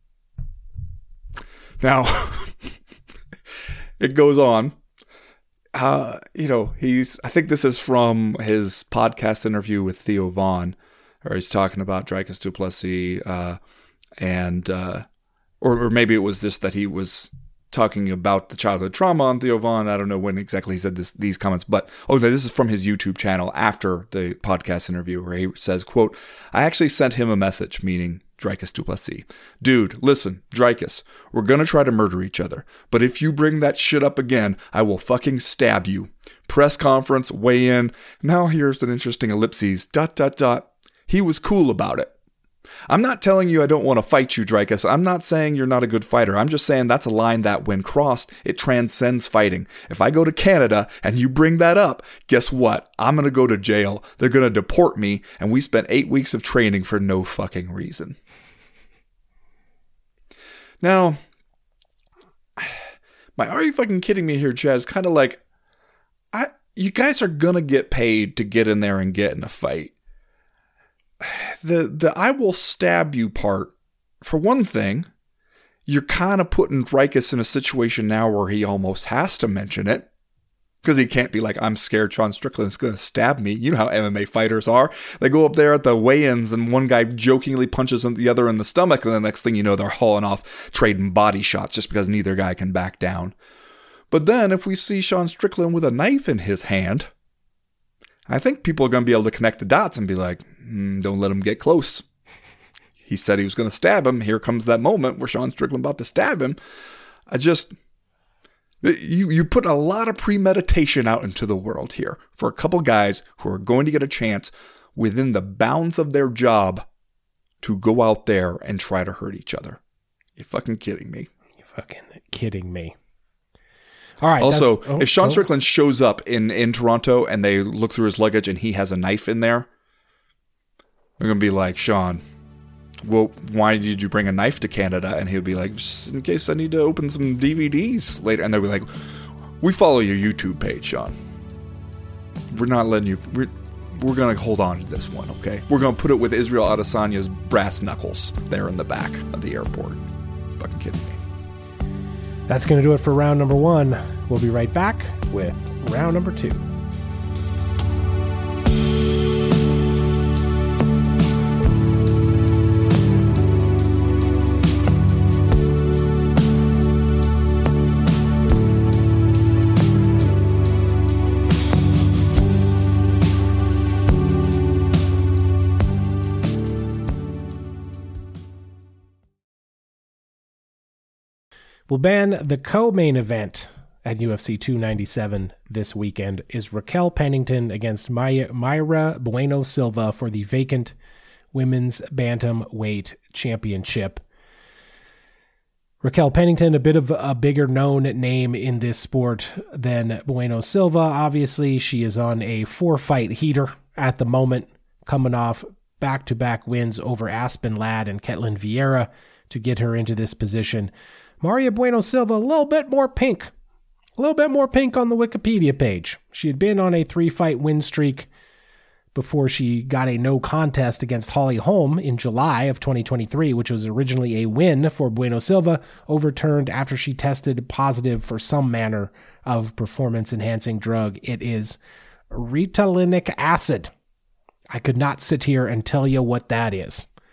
Now, it goes on. I think this is from his podcast interview with Theo Vaughn, where he's talking about Dricus du Plessis, or maybe it was just that he was talking about the childhood trauma on Theo Vaughn. I don't know when exactly he said these comments, but this is from his YouTube channel after the podcast interview, where he says, quote, I actually sent him a message, meaning Dricus du Plessis. Dude, listen, Dricus, we're gonna try to murder each other, but if you bring that shit up again, I will fucking stab you. Press conference, weigh in. Now here's an interesting ellipses, ... He was cool about it. I'm not telling you I don't want to fight you, Dricus. I'm not saying you're not a good fighter. I'm just saying that's a line that, when crossed, it transcends fighting. If I go to Canada and you bring that up, guess what? I'm going to go to jail. They're going to deport me, and we spent 8 weeks of training for no fucking reason. Now, my Are You Fucking Kidding Me here, Chad, is kind of like, you guys are going to get paid to get in there and get in a fight. The I will stab you part, for one thing, you're kind of putting Dricus in a situation now where he almost has to mention it. Because he can't be like, I'm scared Sean Strickland's going to stab me. You know how MMA fighters are. They go up there at the weigh-ins and one guy jokingly punches the other in the stomach, and the next thing you know, they're hauling off trading body shots just because neither guy can back down. But then if we see Sean Strickland with a knife in his hand, I think people are going to be able to connect the dots and be like, don't let him get close. He said he was going to stab him. Here comes that moment where Sean Strickland about to stab him. You put a lot of premeditation out into the world here for a couple guys who are going to get a chance within the bounds of their job to go out there and try to hurt each other. You fucking kidding me? You fucking kidding me? All right. Also, if Sean Strickland shows up in Toronto and they look through his luggage and he has a knife in there, they're going to be like, Sean, well, why did you bring a knife to Canada? And he'll be like, just in case I need to open some DVDs later. And they'll be like, we follow your YouTube page, Sean. We're not letting you... We're going to hold on to this one, okay? We're going to put it with Israel Adesanya's brass knuckles there in the back of the airport. Fucking kidding me. That's going to do it for round number 1. We'll be right back with round number 2. Well, Ben, the co-main event at UFC 297 this weekend is Raquel Pennington against Mayra Bueno Silva for the vacant women's bantamweight championship. Raquel Pennington, a bit of a bigger known name in this sport than Bueno Silva. Obviously, she is on a 4-fight heater at the moment, coming off back-to-back wins over Aspen Ladd and Ketlin Vieira to get her into this position. Mayra Bueno Silva, a little bit more pink on the Wikipedia page. She had been on a 3-fight win streak before she got a no contest against Holly Holm in July of 2023, which was originally a win for Bueno Silva, overturned after she tested positive for some manner of performance-enhancing drug. It is Ritalinic acid. I could not sit here and tell you what that is.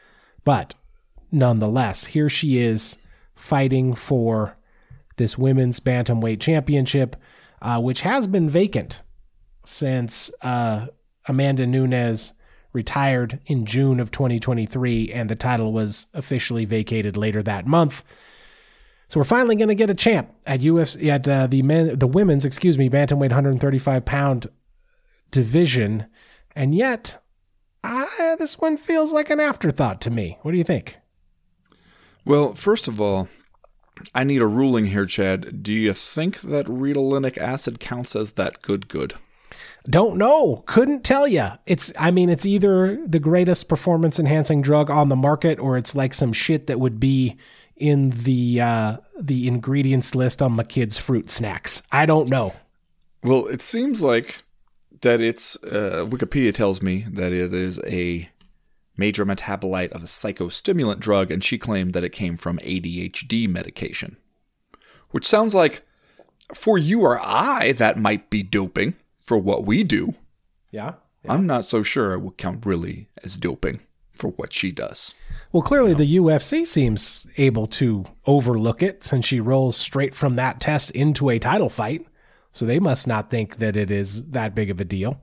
But nonetheless, here she is fighting for this women's bantamweight championship, which has been vacant since Amanda Nunes retired in June of 2023, and the title was officially vacated later that month. So we're finally going to get a champ at UFC at the women's bantamweight 135-pound division, and yet this one feels like an afterthought to me. What do you think? Well, first of all, I need a ruling here, Chad. Do you think that Ritelinic acid counts as that good? Don't know. Couldn't tell you. It's either the greatest performance-enhancing drug on the market, or it's like some shit that would be in the ingredients list on my kids' fruit snacks. I don't know. Well, it seems like that it's Wikipedia tells me that it is a major metabolite of a psychostimulant drug, and she claimed that it came from ADHD medication, which sounds like for you or I that might be doping. For what we do, yeah. I'm not so sure it would count really as doping for what she does. Well, clearly the UFC seems able to overlook it since she rolls straight from that test into a title fight. So they must not think that it is that big of a deal.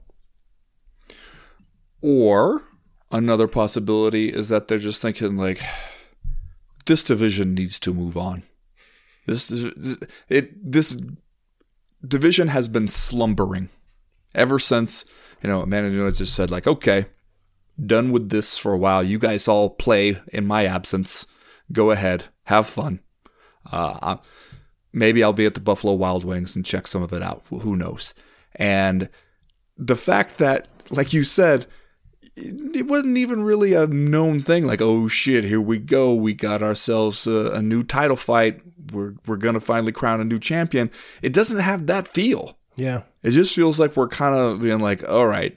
Or another possibility is that they're just thinking like, this division needs to move on. This division has been slumbering. Ever since, Amanda Nunes just said, like, okay, done with this for a while. You guys all play in my absence. Go ahead. Have fun. Maybe I'll be at the Buffalo Wild Wings and check some of it out. Who knows? And the fact that, like you said, it wasn't even really a known thing. Like, oh, shit, here we go. We got ourselves a new title fight. We're going to finally crown a new champion. It doesn't have that feel. Yeah. It just feels like we're kind of being like, all right,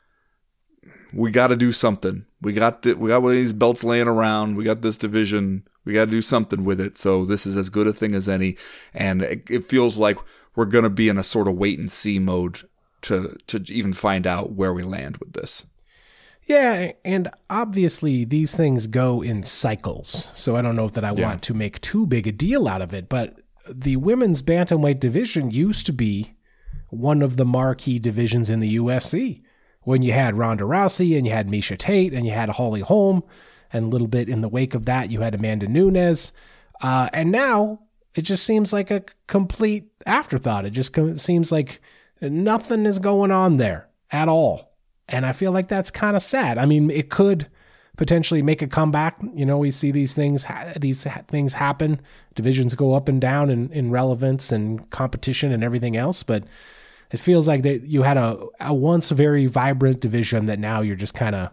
we got to do something. We got one of these belts laying around. We got this division. We got to do something with it. So this is as good a thing as any. And it feels like we're going to be in a sort of wait and see mode to even find out where we land with this. Yeah, and obviously these things go in cycles. So I don't know that I want to make too big a deal out of it, but the women's bantamweight division used to be one of the marquee divisions in the UFC, when you had Ronda Rousey and you had Miesha Tate and you had Holly Holm, and a little bit in the wake of that you had Amanda Nunes, and now it just seems like a complete afterthought. It just seems like nothing is going on there at all, and I feel like that's kind of sad. I mean, it could potentially make a comeback. We see these things happen. Divisions go up and down in relevance and competition and everything else, but it feels like that you had a once very vibrant division that now you're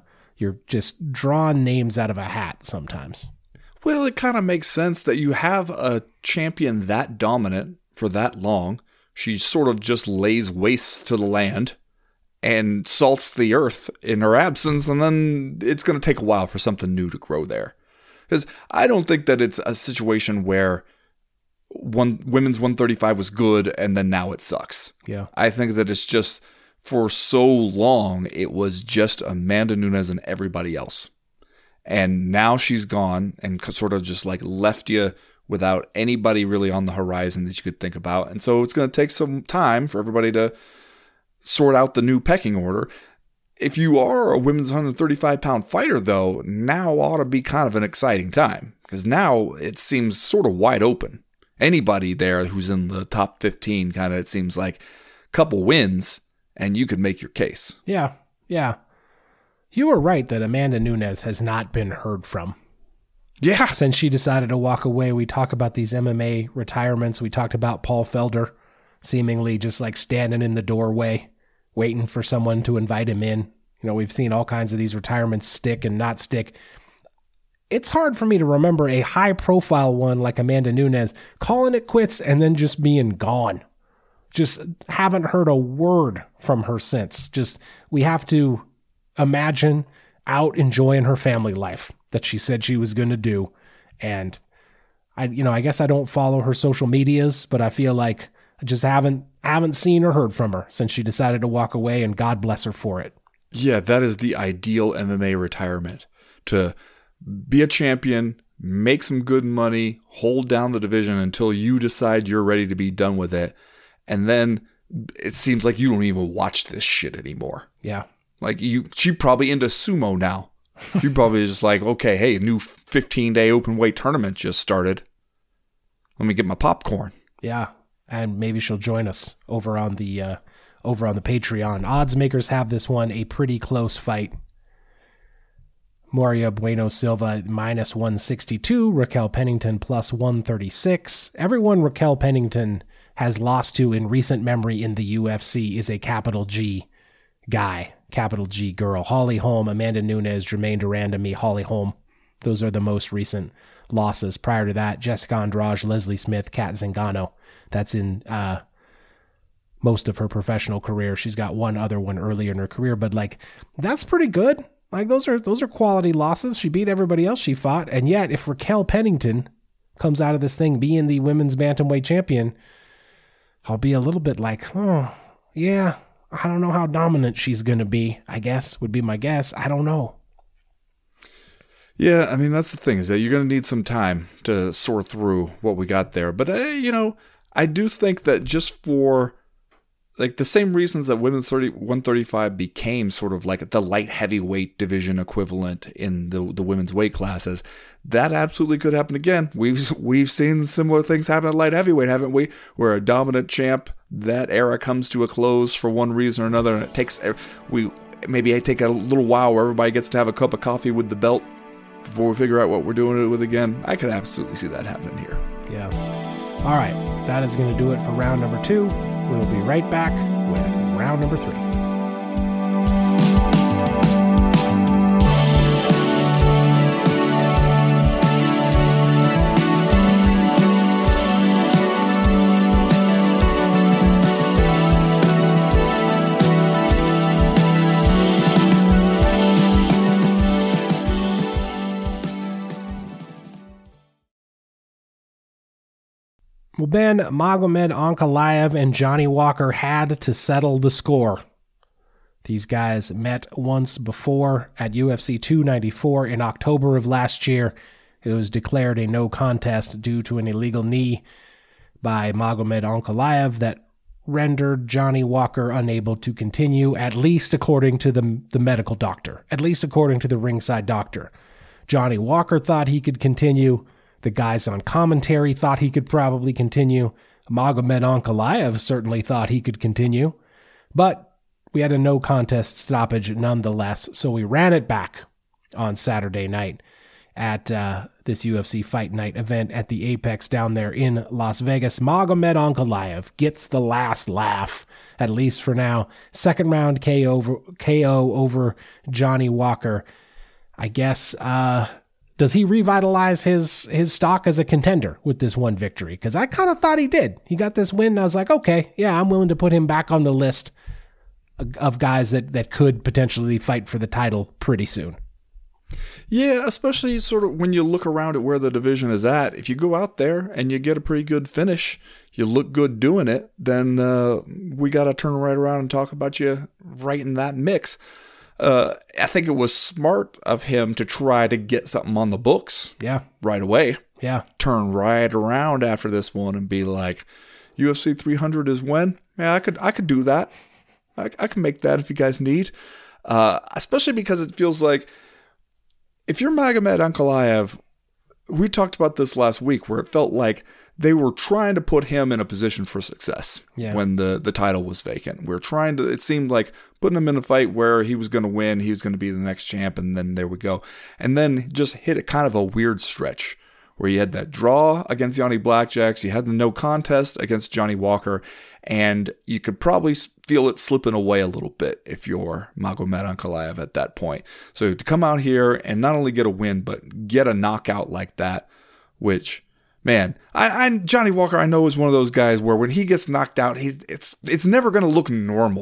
just drawing names out of a hat sometimes. Well, it kind of makes sense that you have a champion that dominant for that long. She sort of just lays waste to the land and salts the earth in her absence, and then it's going to take a while for something new to grow there. Because I don't think that it's a situation where women's 135 was good and then now it sucks. Yeah. I think that it's just for so long it was just Amanda Nunes and everybody else. And now she's gone and sort of just like left you without anybody really on the horizon that you could think about. And so it's going to take some time for everybody to sort out the new pecking order. If you are a women's 135-pound fighter, though, now ought to be kind of an exciting time, because now it seems sort of wide open. Anybody there who's in the top 15, kind of, it seems like a couple wins and you could make your case. Yeah. You were right that Amanda Nunes has not been heard from. Yeah. Since she decided to walk away. We talk about these MMA retirements. We talked about Paul Felder seemingly just like standing in the doorway, waiting for someone to invite him in. We've seen all kinds of these retirements stick and not stick. It's hard for me to remember a high-profile one like Amanda Nunes calling it quits and then just being gone. Just haven't heard a word from her since. We have to imagine out enjoying her family life that she said she was going to do. And I guess I don't follow her social medias, but I feel like I just haven't seen or heard from her since she decided to walk away, and God bless her for it. Yeah, that is the ideal MMA retirement, to be a champion, make some good money, hold down the division until you decide you're ready to be done with it. And then it seems like you don't even watch this shit anymore. Yeah. Like she probably into sumo now. She probably just like, okay, hey, new 15-day open weight tournament just started. Let me get my popcorn. Yeah. And maybe she'll join us over on the Patreon. Odds makers have this one a pretty close fight. Moria Bueno Silva minus 162, Raquel Pennington plus 136. Everyone Raquel Pennington has lost to in recent memory in the UFC is a capital G guy, capital G girl. Holly Holm, Amanda Nunes, Jermaine Durandamy, Holly Holm. Those are the most recent losses. Prior to that, Jessica Andrade, Leslie Smith, Kat Zingano. That's in most of her professional career. She's got one other one earlier in her career, but like that's pretty good. Like those are quality losses. She beat everybody else she fought, and yet if Raquel Pennington comes out of this thing being the women's bantamweight champion, I'll be a little bit like, oh yeah, I don't know how dominant she's gonna be. I guess would be my guess. I don't know. Yeah, I mean that's the thing is that you're gonna need some time to sort through what we got there. But I do think that just for like the same reasons that women's 135 became sort of like the light heavyweight division equivalent in the women's weight classes, that absolutely could happen again. We've seen similar things happen at light heavyweight, haven't we? Where a dominant champ, that era comes to a close for one reason or another, and it takes maybe take a little while where everybody gets to have a cup of coffee with the belt before we figure out what we're doing it with again. I could absolutely see that happening here. Yeah. All right, that is going to do it for round number 2. We'll be right back with round number 3. Well, Ben, Magomed Ankalaev and Johnny Walker had to settle the score. These guys met once before at UFC 294 in October of last year. It was declared a no contest due to an illegal knee by Magomed Ankalaev that rendered Johnny Walker unable to continue, at least according to the medical doctor, at least according to the ringside doctor. Johnny Walker thought he could continue. The guys on commentary thought he could probably continue. Magomed Ankalaev certainly thought he could continue. But we had a no contest stoppage nonetheless, so we ran it back on Saturday night at this UFC Fight Night event at the Apex down there in Las Vegas. Magomed Ankalaev gets the last laugh, at least for now. Second round KO over Johnny Walker. I guess... does he revitalize his stock as a contender with this one victory? Because I kind of thought he did. He got this win, and I was like, okay, yeah, I'm willing to put him back on the list of guys that could potentially fight for the title pretty soon. Yeah, especially sort of when you look around at where the division is at. If you go out there and you get a pretty good finish, you look good doing it, then we got to turn right around and talk about you right in that mix. I think it was smart of him to try to get something on the books right away. Yeah. Turn right around after this one and be like, UFC 300 is when? Yeah, I could do that. I can make that if you guys need. Especially because it feels like if you're Magomed Ankalaev, we talked about this last week where it felt like they were trying to put him in a position for success when the title was vacant. It seemed like putting him in a fight where he was going to win, he was going to be the next champ, and then there we go. And then just hit a kind of a weird stretch where you had that draw against Yanni Blackjacks, you had the no contest against Johnny Walker, and you could probably feel it slipping away a little bit if you're Magomed Ankalaev at that point. So to come out here and not only get a win, but get a knockout like that, which... Man, Johnny Walker I know is one of those guys where when he gets knocked out, it's never going to look normal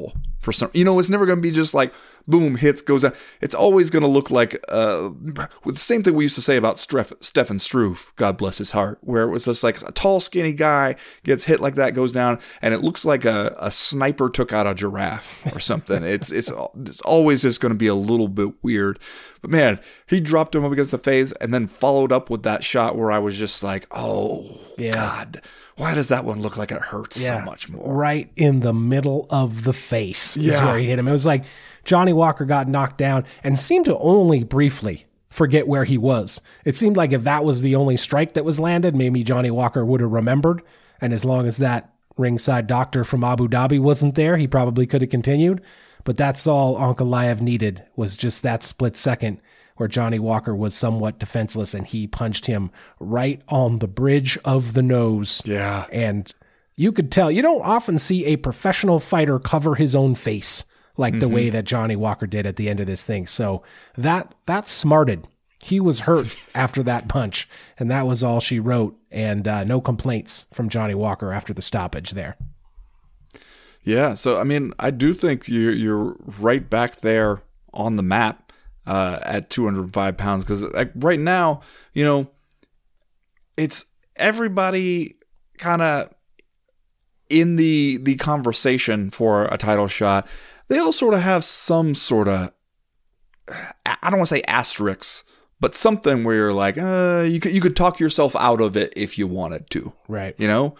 for some. It's never going to be just like boom, hits, goes down. It's always going to look like with the same thing we used to say about Stefan Struve, God bless his heart, where it was just like a tall, skinny guy gets hit like that, goes down, and it looks like a sniper took out a giraffe or something. It's always just going to be a little bit weird. But man, he dropped him up against the face and then followed up with that shot where I was just like, oh, God, why does that one look like it hurts so much more? Right in the middle of the face is where he hit him. It was like Johnny Walker got knocked down and seemed to only briefly forget where he was. It seemed like if that was the only strike that was landed, maybe Johnny Walker would have remembered. And as long as that ringside doctor from Abu Dhabi wasn't there, he probably could have continued. But that's all Ankalaev needed, was just that split second where Johnny Walker was somewhat defenseless and he punched him right on the bridge of the nose. Yeah. And you could tell, you don't often see a professional fighter cover his own face like the way that Johnny Walker did at the end of this thing. So that smarted. He was hurt after that punch, and that was all she wrote. And no complaints from Johnny Walker after the stoppage there. Yeah, so I mean, I do think you're right back there on the map at 205 pounds because like right now, it's everybody kind of in the conversation for a title shot. They all sort of have some sort of, I don't want to say asterisks, but something where you're like, you could talk yourself out of it if you wanted to, right?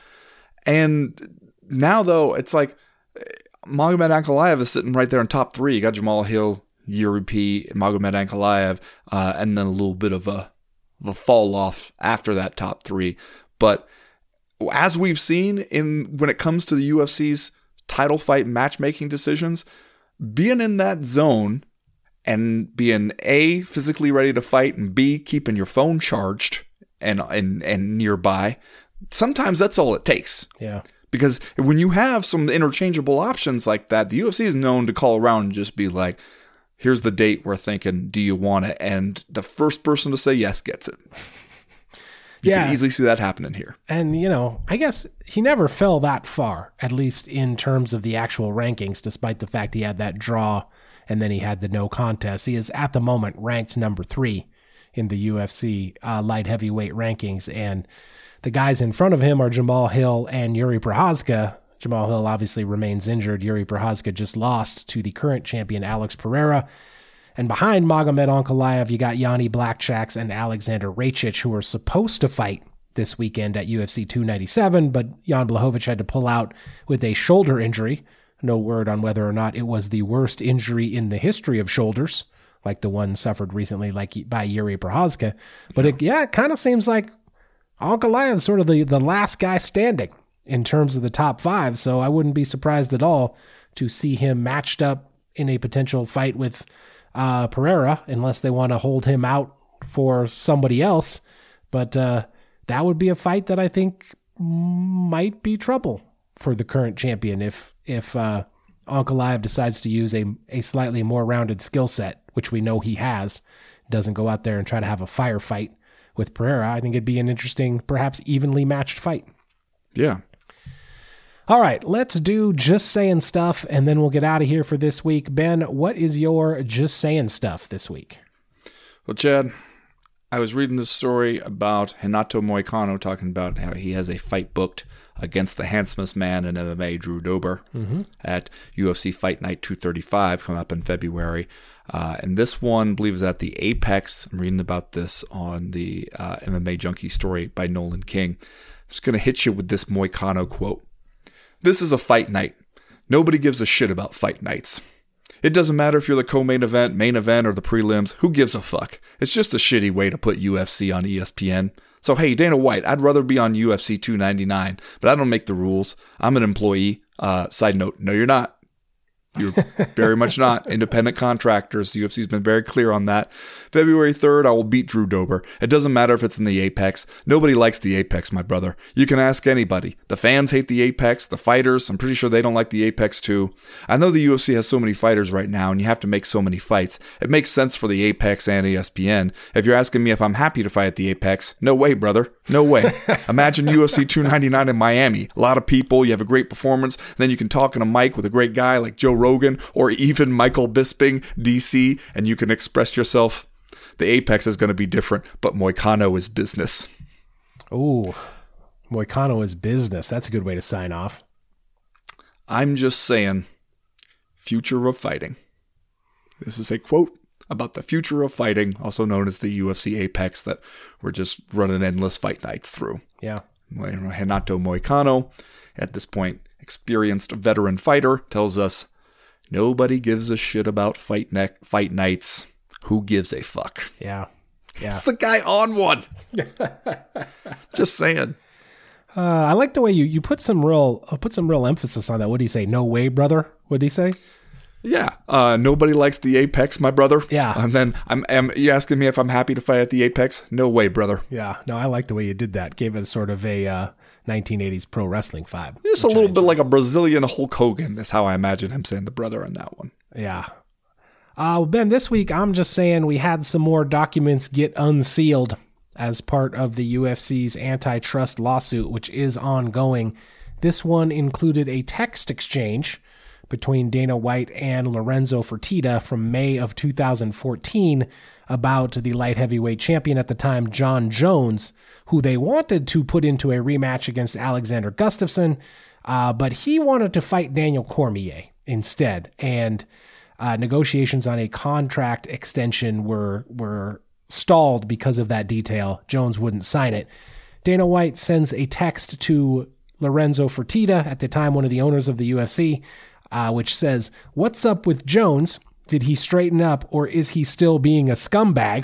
And now though, it's like Magomed Ankalaev is sitting right there in top three. You got Jamal Hill, Yuri P, and Magomed Ankalaev, and then a little bit of a fall off after that top three. But as we've seen when it comes to the UFC's title fight matchmaking decisions, being in that zone and being A, physically ready to fight, and B, keeping your phone charged and nearby, sometimes that's all it takes. Yeah. Because when you have some interchangeable options like that, the UFC is known to call around and just be like, here's the date we're thinking, do you want it? And the first person to say yes gets it. You can easily see that happening here. And, I guess he never fell that far, at least in terms of the actual rankings, despite the fact he had that draw and then he had the no contest. He is at the moment ranked number 3 in the UFC light heavyweight rankings. And the guys in front of him are Jamal Hill and Yuri Prochazka. Jamal Hill obviously remains injured. Yuri Prochazka just lost to the current champion Alex Pereira. And behind Magomed Ankalaev, you got Yanni Blackjacks and Alexander Rakic, who were supposed to fight this weekend at UFC 297, but Jan Blachowicz had to pull out with a shoulder injury. No word on whether or not it was the worst injury in the history of shoulders, like the one suffered recently by Yuri Prochazka. But it kind of seems like Ankalaev is sort of the last guy standing in terms of the top 5, so I wouldn't be surprised at all to see him matched up in a potential fight with Pereira, unless they want to hold him out for somebody else. But that would be a fight that I think might be trouble for the current champion if Ankalaev decides to use a slightly more rounded skill set, which we know he has, doesn't go out there and try to have a firefight with Pereira. I think it'd be an interesting, perhaps evenly matched fight. Yeah. All right, let's do Just Saying Stuff, and then we'll get out of here for this week. Ben, what is your Just Saying Stuff this week? Well, Chad, I was reading this story about Renato Moicano talking about how he has a fight booked against the handsomest man in MMA, Drew Dober, at UFC Fight Night 235 coming up in February. And this one, I believe, is at the Apex. I'm reading about this on the MMA Junkie story by Nolan King. I'm just going to hit you with this Moicano quote. This is a fight night. Nobody gives a shit about fight nights. It doesn't matter if you're the co-main event, main event, or the prelims. Who gives a fuck? It's just a shitty way to put UFC on ESPN. So hey, Dana White, I'd rather be on UFC 299, but I don't make the rules. I'm an employee. Side note, no, you're not. You're very much not. Independent contractors. The UFC's been very clear on that. February 3rd, I will beat Drew Dober. It doesn't matter if it's in the Apex. Nobody likes the Apex, my brother. You can ask anybody. The fans hate the Apex. The fighters, I'm pretty sure they don't like the Apex too. I know the UFC has so many fighters right now, and you have to make so many fights. It makes sense for the Apex and ESPN. If you're asking me if I'm happy to fight at the Apex, no way, brother. No way. Imagine UFC 299 in Miami. A lot of people, you have a great performance, then you can talk in a mic with a great guy like Joe Rogan or even Michael Bisping, DC, and you can express yourself. The Apex is going to be different, but Moicano is business. Ooh, Moicano is business. That's a good way to sign off. I'm just saying, future of fighting. This is a quote about the future of fighting, also known as the UFC Apex, that we're just running endless fight nights through. Yeah. Renato Moicano, at this point, experienced veteran fighter, tells us, nobody gives a shit about fight nights. Who gives a fuck? Yeah. It's the guy on one. Just saying. I like the way you put some real emphasis on that. What did he say? No way, brother. What did he say? Yeah. Nobody likes the Apex, my brother. Yeah. And then am you asking me if I'm happy to fight at the Apex? No way, brother. Yeah. No, I like the way you did that. Gave it sort of a 1980s pro wrestling vibe. It's a little bit like a Brazilian Hulk Hogan is how I imagine him saying the brother in that one. Yeah. Ben, this week I'm just saying we had some more documents get unsealed as part of the UFC's antitrust lawsuit, which is ongoing. This one included a text exchange between Dana White and Lorenzo Fertitta from May of 2014 about the light heavyweight champion at the time, John Jones, who they wanted to put into a rematch against Alexander Gustafsson, but he wanted to fight Daniel Cormier instead, and negotiations on a contract extension were stalled because of that detail. Jones wouldn't sign it. Dana White sends a text to Lorenzo Fertitta, at the time one of the owners of the UFC, which says, "What's up with Jones? Did he straighten up, or is he still being a scumbag?"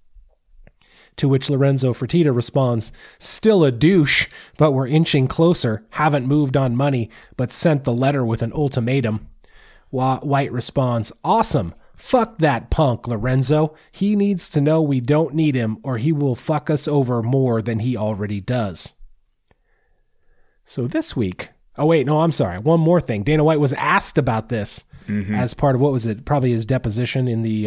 To which Lorenzo Fertitta responds, "Still a douche, but we're inching closer. Haven't moved on money, but sent the letter with an ultimatum." White responds, "Awesome. Fuck that punk, Lorenzo. He needs to know we don't need him, or he will fuck us over more than he already does." So this week, one more thing. Dana White was asked about this as part of, what was it? Probably his deposition in the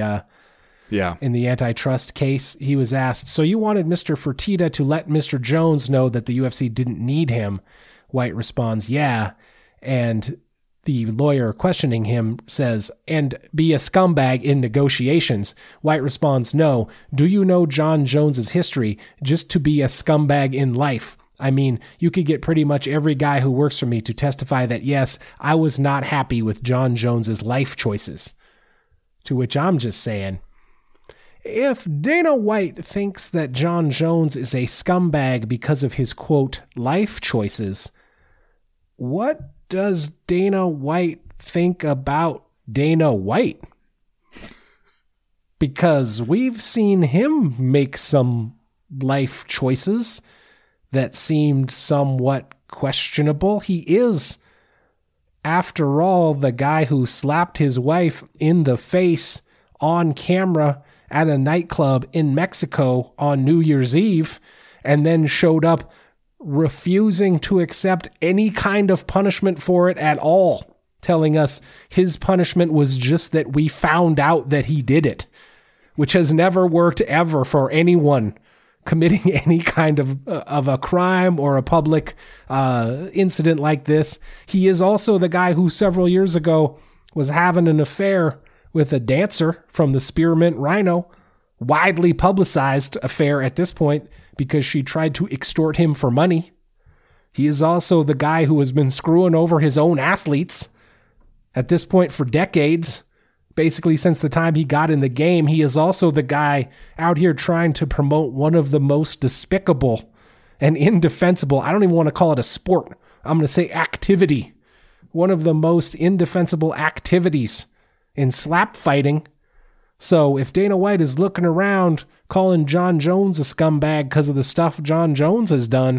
antitrust case. He was asked, "So you wanted Mr. Fertitta to let Mr. Jones know that the UFC didn't need him?" White responds, "Yeah." And the lawyer questioning him says, "And be a scumbag in negotiations?" White responds, "No. Do you know John Jones's history? Just to be a scumbag in life. I mean, you could get pretty much every guy who works for me to testify that, yes, I was not happy with John Jones's life choices." To which I'm just saying, if Dana White thinks that John Jones is a scumbag because of his, quote, life choices, what does Dana White think about Dana White? Because we've seen him make some life choices that seemed somewhat questionable. He is, after all, the guy who slapped his wife in the face on camera at a nightclub in Mexico on New Year's Eve, and then showed up refusing to accept any kind of punishment for it at all, telling us his punishment was just that we found out that he did it, which has never worked ever for anyone committing any kind of a crime or a public incident like this. He is also the guy who several years ago was having an affair with a dancer from the Spearmint Rhino, widely publicized affair at this point because she tried to extort him for money. He is also the guy who has been screwing over his own athletes at this point for decades. Basically, since the time he got in the game, he is also the guy out here trying to promote one of the most despicable and indefensible, I don't even want to call it a sport, I'm going to say activity, one of the most indefensible activities in slap fighting. So if Dana White is looking around calling John Jones a scumbag because of the stuff John Jones has done,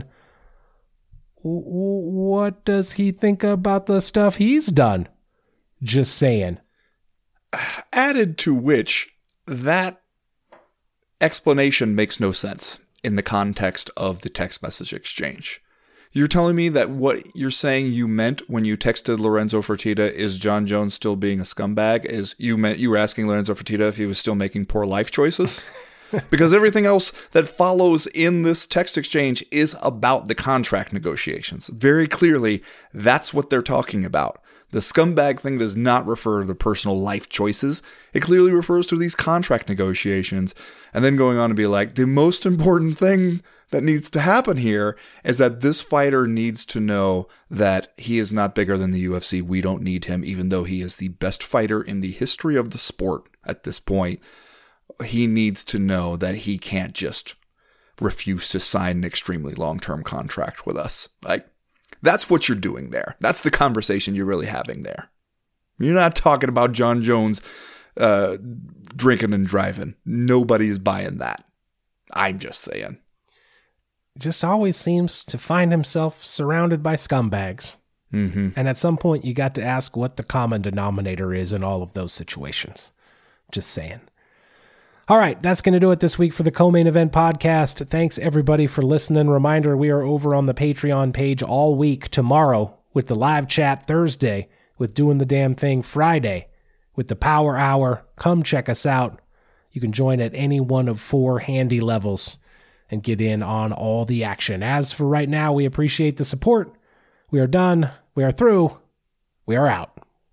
what does he think about the stuff he's done? Just saying. Added to which, that explanation makes no sense in the context of the text message exchange. You're telling me that what you're saying you meant when you texted Lorenzo Fertitta is John Jones still being a scumbag? Is you were asking Lorenzo Fertitta if he was still making poor life choices? Because everything else that follows in this text exchange is about the contract negotiations. Very clearly, that's what they're talking about. The scumbag thing does not refer to the personal life choices. It clearly refers to these contract negotiations. And then going on to be like, the most important thing that needs to happen here is that this fighter needs to know that he is not bigger than the UFC. We don't need him, even though he is the best fighter in the history of the sport at this point. He needs to know that he can't just refuse to sign an extremely long-term contract with us. Like, that's what you're doing there. That's the conversation you're really having there. You're not talking about John Jones drinking and driving. Nobody's buying that. I'm just saying. Just always seems to find himself surrounded by scumbags. Mm-hmm. And at some point, you got to ask what the common denominator is in all of those situations. Just saying. All right, that's going to do it this week for the Co-Main Event podcast. Thanks, everybody, for listening. Reminder, we are over on the Patreon page all week. Tomorrow with the live chat, Thursday with Doing the Damn Thing, Friday with the Power Hour. Come check us out. You can join at any one of 4 handy levels and get in on all the action. As for right now, we appreciate the support. We are done. We are through. We are out.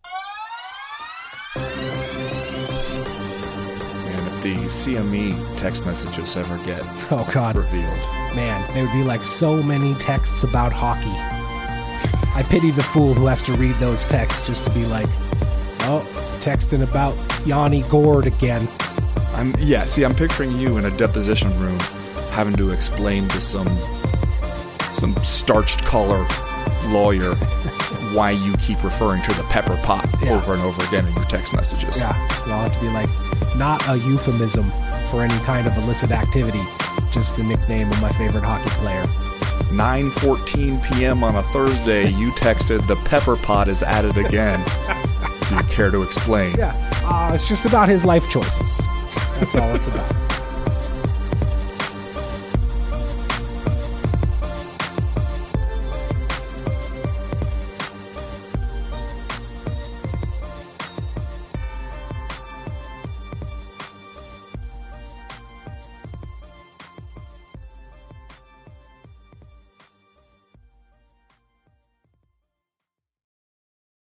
The CME text messages ever get revealed. Man, there would be like so many texts about hockey. I pity the fool who has to read those texts just to be like, oh, texting about Yanni Gord again. I'm picturing you in a deposition room having to explain to some starched collar lawyer why you keep referring to the pepper pot over and over again in your text messages. Yeah, and I'll have to be like, not a euphemism for any kind of illicit activity, just the nickname of my favorite hockey player. 9:14 p.m. on a Thursday, you texted, the pepper pot is at it again. Do you care to explain? Yeah, it's just about his life choices. That's all it's about.